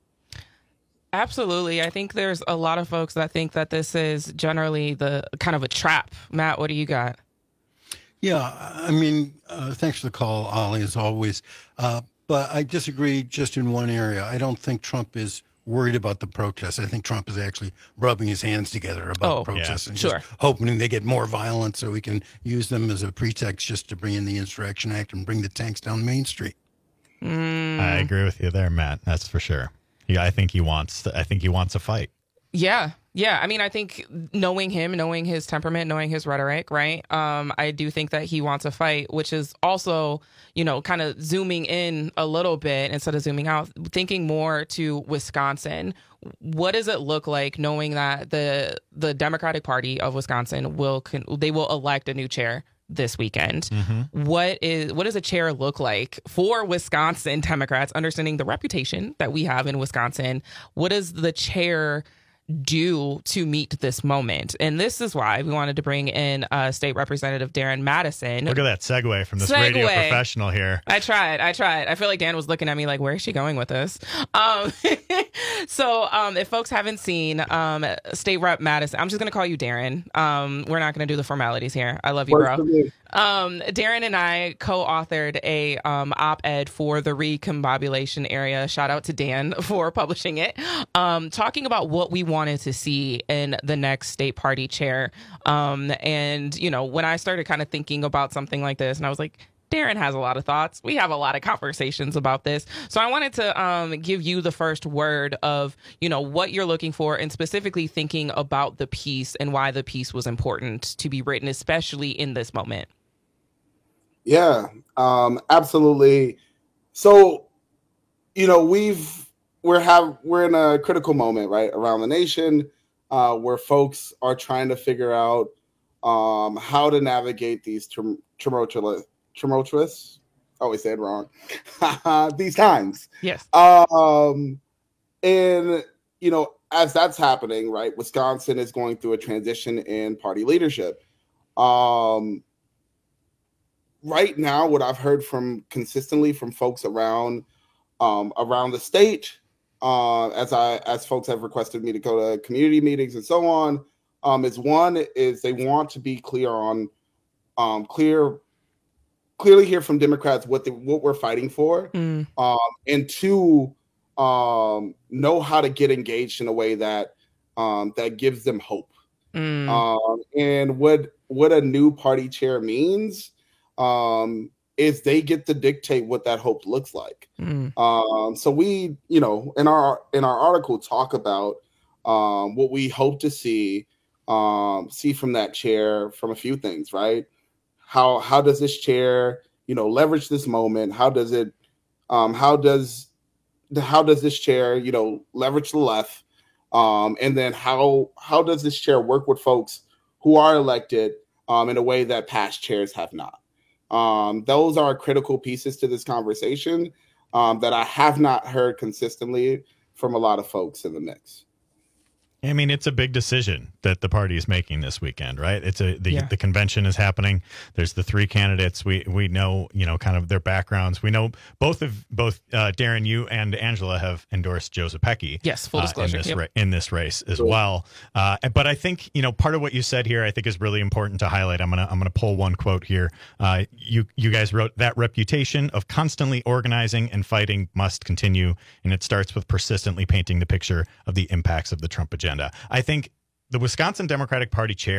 Absolutely. I think there's a lot of folks that think that this is generally the kind of a trap. Matt, what do you got? Yeah, I mean, uh, thanks for the call, Ollie, as always. Uh, but I disagree just in one area. I don't think Trump is worried about the protests. I think Trump is actually rubbing his hands together about oh, protests yeah, and sure. just hoping they get more violent so we can use them as a pretext just to bring in the Insurrection Act and bring the tanks down Main Street. Mm. I agree with you there, Matt. That's for sure. Yeah, I think he wants. To, I think he wants a fight. Yeah, yeah. I mean, I think knowing him, knowing his temperament, knowing his rhetoric, right? Um, I do think that he wants a fight, which is also, you know, kind of zooming in a little bit instead of zooming out, thinking more to Wisconsin. What does it look like knowing that the the Democratic Party of Wisconsin will con- they will elect a new chair this weekend? Mm-hmm. What is what does a chair look like for Wisconsin Democrats, understanding the reputation that we have in Wisconsin? What does the chair do to meet this moment? And this is why we wanted to bring in uh, State Representative Darren Madison. Look at that segue from this segue. radio professional here. I tried. I tried. I feel like Dan was looking at me like, where is she going with this? Um, so um, if folks haven't seen um, State Rep Madison, I'm just going to call you Darren. Um, we're not going to do the formalities here. I love you, bro. Um, Darren and I co-authored a um, op-ed for the Recombobulation area. Shout out to Dan for publishing it. Um, talking about what we wanted to see in the next state party chair. Um, and, you know, when I started kind of thinking about something like this, and I was like, Darren has a lot of thoughts. We have a lot of conversations about this. So I wanted to um, give you the first word of, you know, what you're looking for and specifically thinking about the piece and why the piece was important to be written, especially in this moment. Yeah, um, absolutely. So, you know, we've we're have we're in a critical moment, right, around the nation, uh, where folks are trying to figure out um, how to navigate these tum- tumultuous, tumultuous. I always say it wrong. These times. Yes. Um, and you know, as that's happening, right, Wisconsin is going through a transition in party leadership. Um, right now, what I've heard from consistently from folks around um, around the state, uh, as I as folks have requested me to go to community meetings and so on, um, is one is they want to be clear on um, clear clearly hear from Democrats what the, what we're fighting for, mm. um, and two, um, know how to get engaged in a way that um, that gives them hope. Mm. Um, and what what a new party chair means um, is they get to dictate what that hope looks like. Mm. Um, so we, you know, in our in our article talk about um, what we hope to see um, see from that chair from a few things, right? How how does this chair, you know, leverage this moment? How does it? Um, how does how does this chair, you know, leverage the left? Um, and then how how does this chair work with folks who are elected um, in a way that past chairs have not? Um, those are critical pieces to this conversation um, that I have not heard consistently from a lot of folks in the mix. I mean, it's a big decision that the party is making this weekend, right? It's a the, yeah. the convention is happening. There's the three candidates. We we know, you know, kind of their backgrounds. We know both of both uh, Darren, you and Angela have endorsed Joe Zepecki. Yes, full disclosure uh, in, this yep. ra- in this race as Cool. well. Uh, but I think, you know, part of what you said here, I think, is really important to highlight. I'm gonna I'm gonna pull one quote here. Uh, you you guys wrote that reputation of constantly organizing and fighting must continue, and it starts with persistently painting the picture of the impacts of the Trump agenda. I think the Wisconsin Democratic Party chair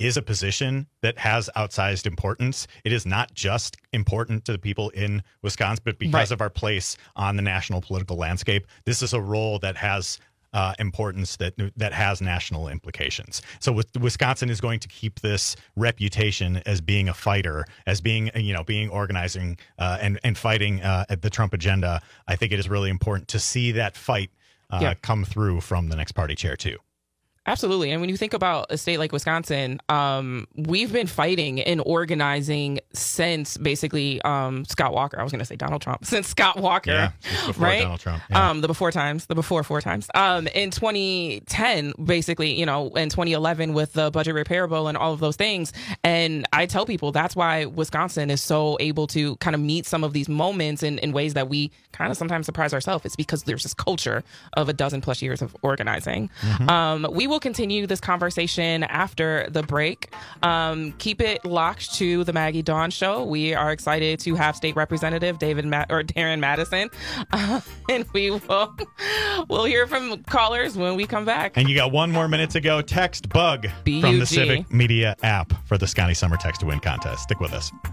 is a position that has outsized importance. It is not just important to the people in Wisconsin, but because Right. of our place on the national political landscape, this is a role that has uh, importance that that has national implications. So with, Wisconsin is going to keep this reputation as being a fighter, as being, you know, being organizing uh, and, and fighting uh, at the Trump agenda. I think it is really important to see that fight uh, Yeah. come through from the next party chair, too. Absolutely. And when you think about a state like Wisconsin, um, we've been fighting and organizing since basically um, Scott Walker. I was going to say Donald Trump, since Scott Walker, Yeah, since before right? Donald Trump. Yeah. Um, the before times, the before four times. Um, in twenty ten, basically, you know, in twenty eleven with the budget repair bill and all of those things. And I tell people that's why Wisconsin is so able to kind of meet some of these moments in, in ways that we kind of sometimes surprise ourselves. It's because there's this culture of a dozen plus years of organizing. Mm-hmm. Um, we will continue this conversation after the break. Um, keep it locked to the Maggie Dawn Show. We are excited to have State Representative David Ma- or Darren Madison, uh, and we will we'll hear from callers when we come back. And you got one more minute to go. Text BUG B U G from the Civic Media app for the Scotty Summer Text to Win contest. Stick with us.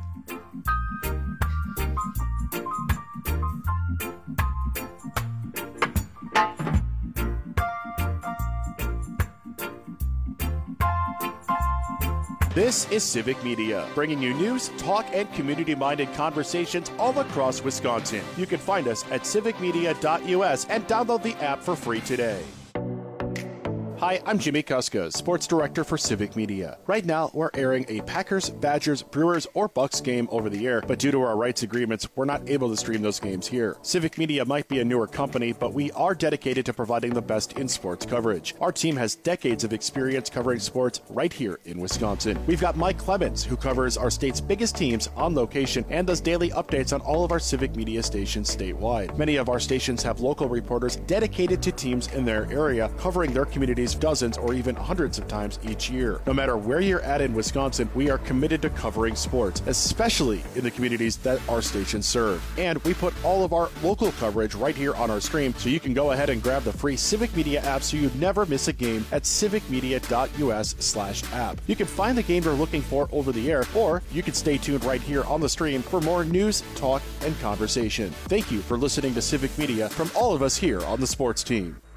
This is Civic Media, bringing you news, talk, and community-minded conversations all across Wisconsin. You can find us at civic media dot U S and download the app for free today. Hi, I'm Jimmy Kuska, Sports Director for Civic Media. Right now, we're airing a Packers, Badgers, Brewers, or Bucks game over the air, but due to our rights agreements, we're not able to stream those games here. Civic Media might be a newer company, but we are dedicated to providing the best in sports coverage. Our team has decades of experience covering sports right here in Wisconsin. We've got Mike Clemens, who covers our state's biggest teams on location and does daily updates on all of our Civic Media stations statewide. Many of our stations have local reporters dedicated to teams in their area, covering their communities dozens or even hundreds of times each year. No matter where you're at in Wisconsin, we are committed to covering sports, especially in the communities that our stations serve. And we put all of our local coverage right here on our stream, so you can go ahead and grab the free Civic Media app so you never miss a game at civic media dot U S slash app. You can find the game you're looking for over the air, or you can stay tuned right here on the stream for more news, talk, and conversation. Thank you for listening to Civic Media from all of us here on the sports team.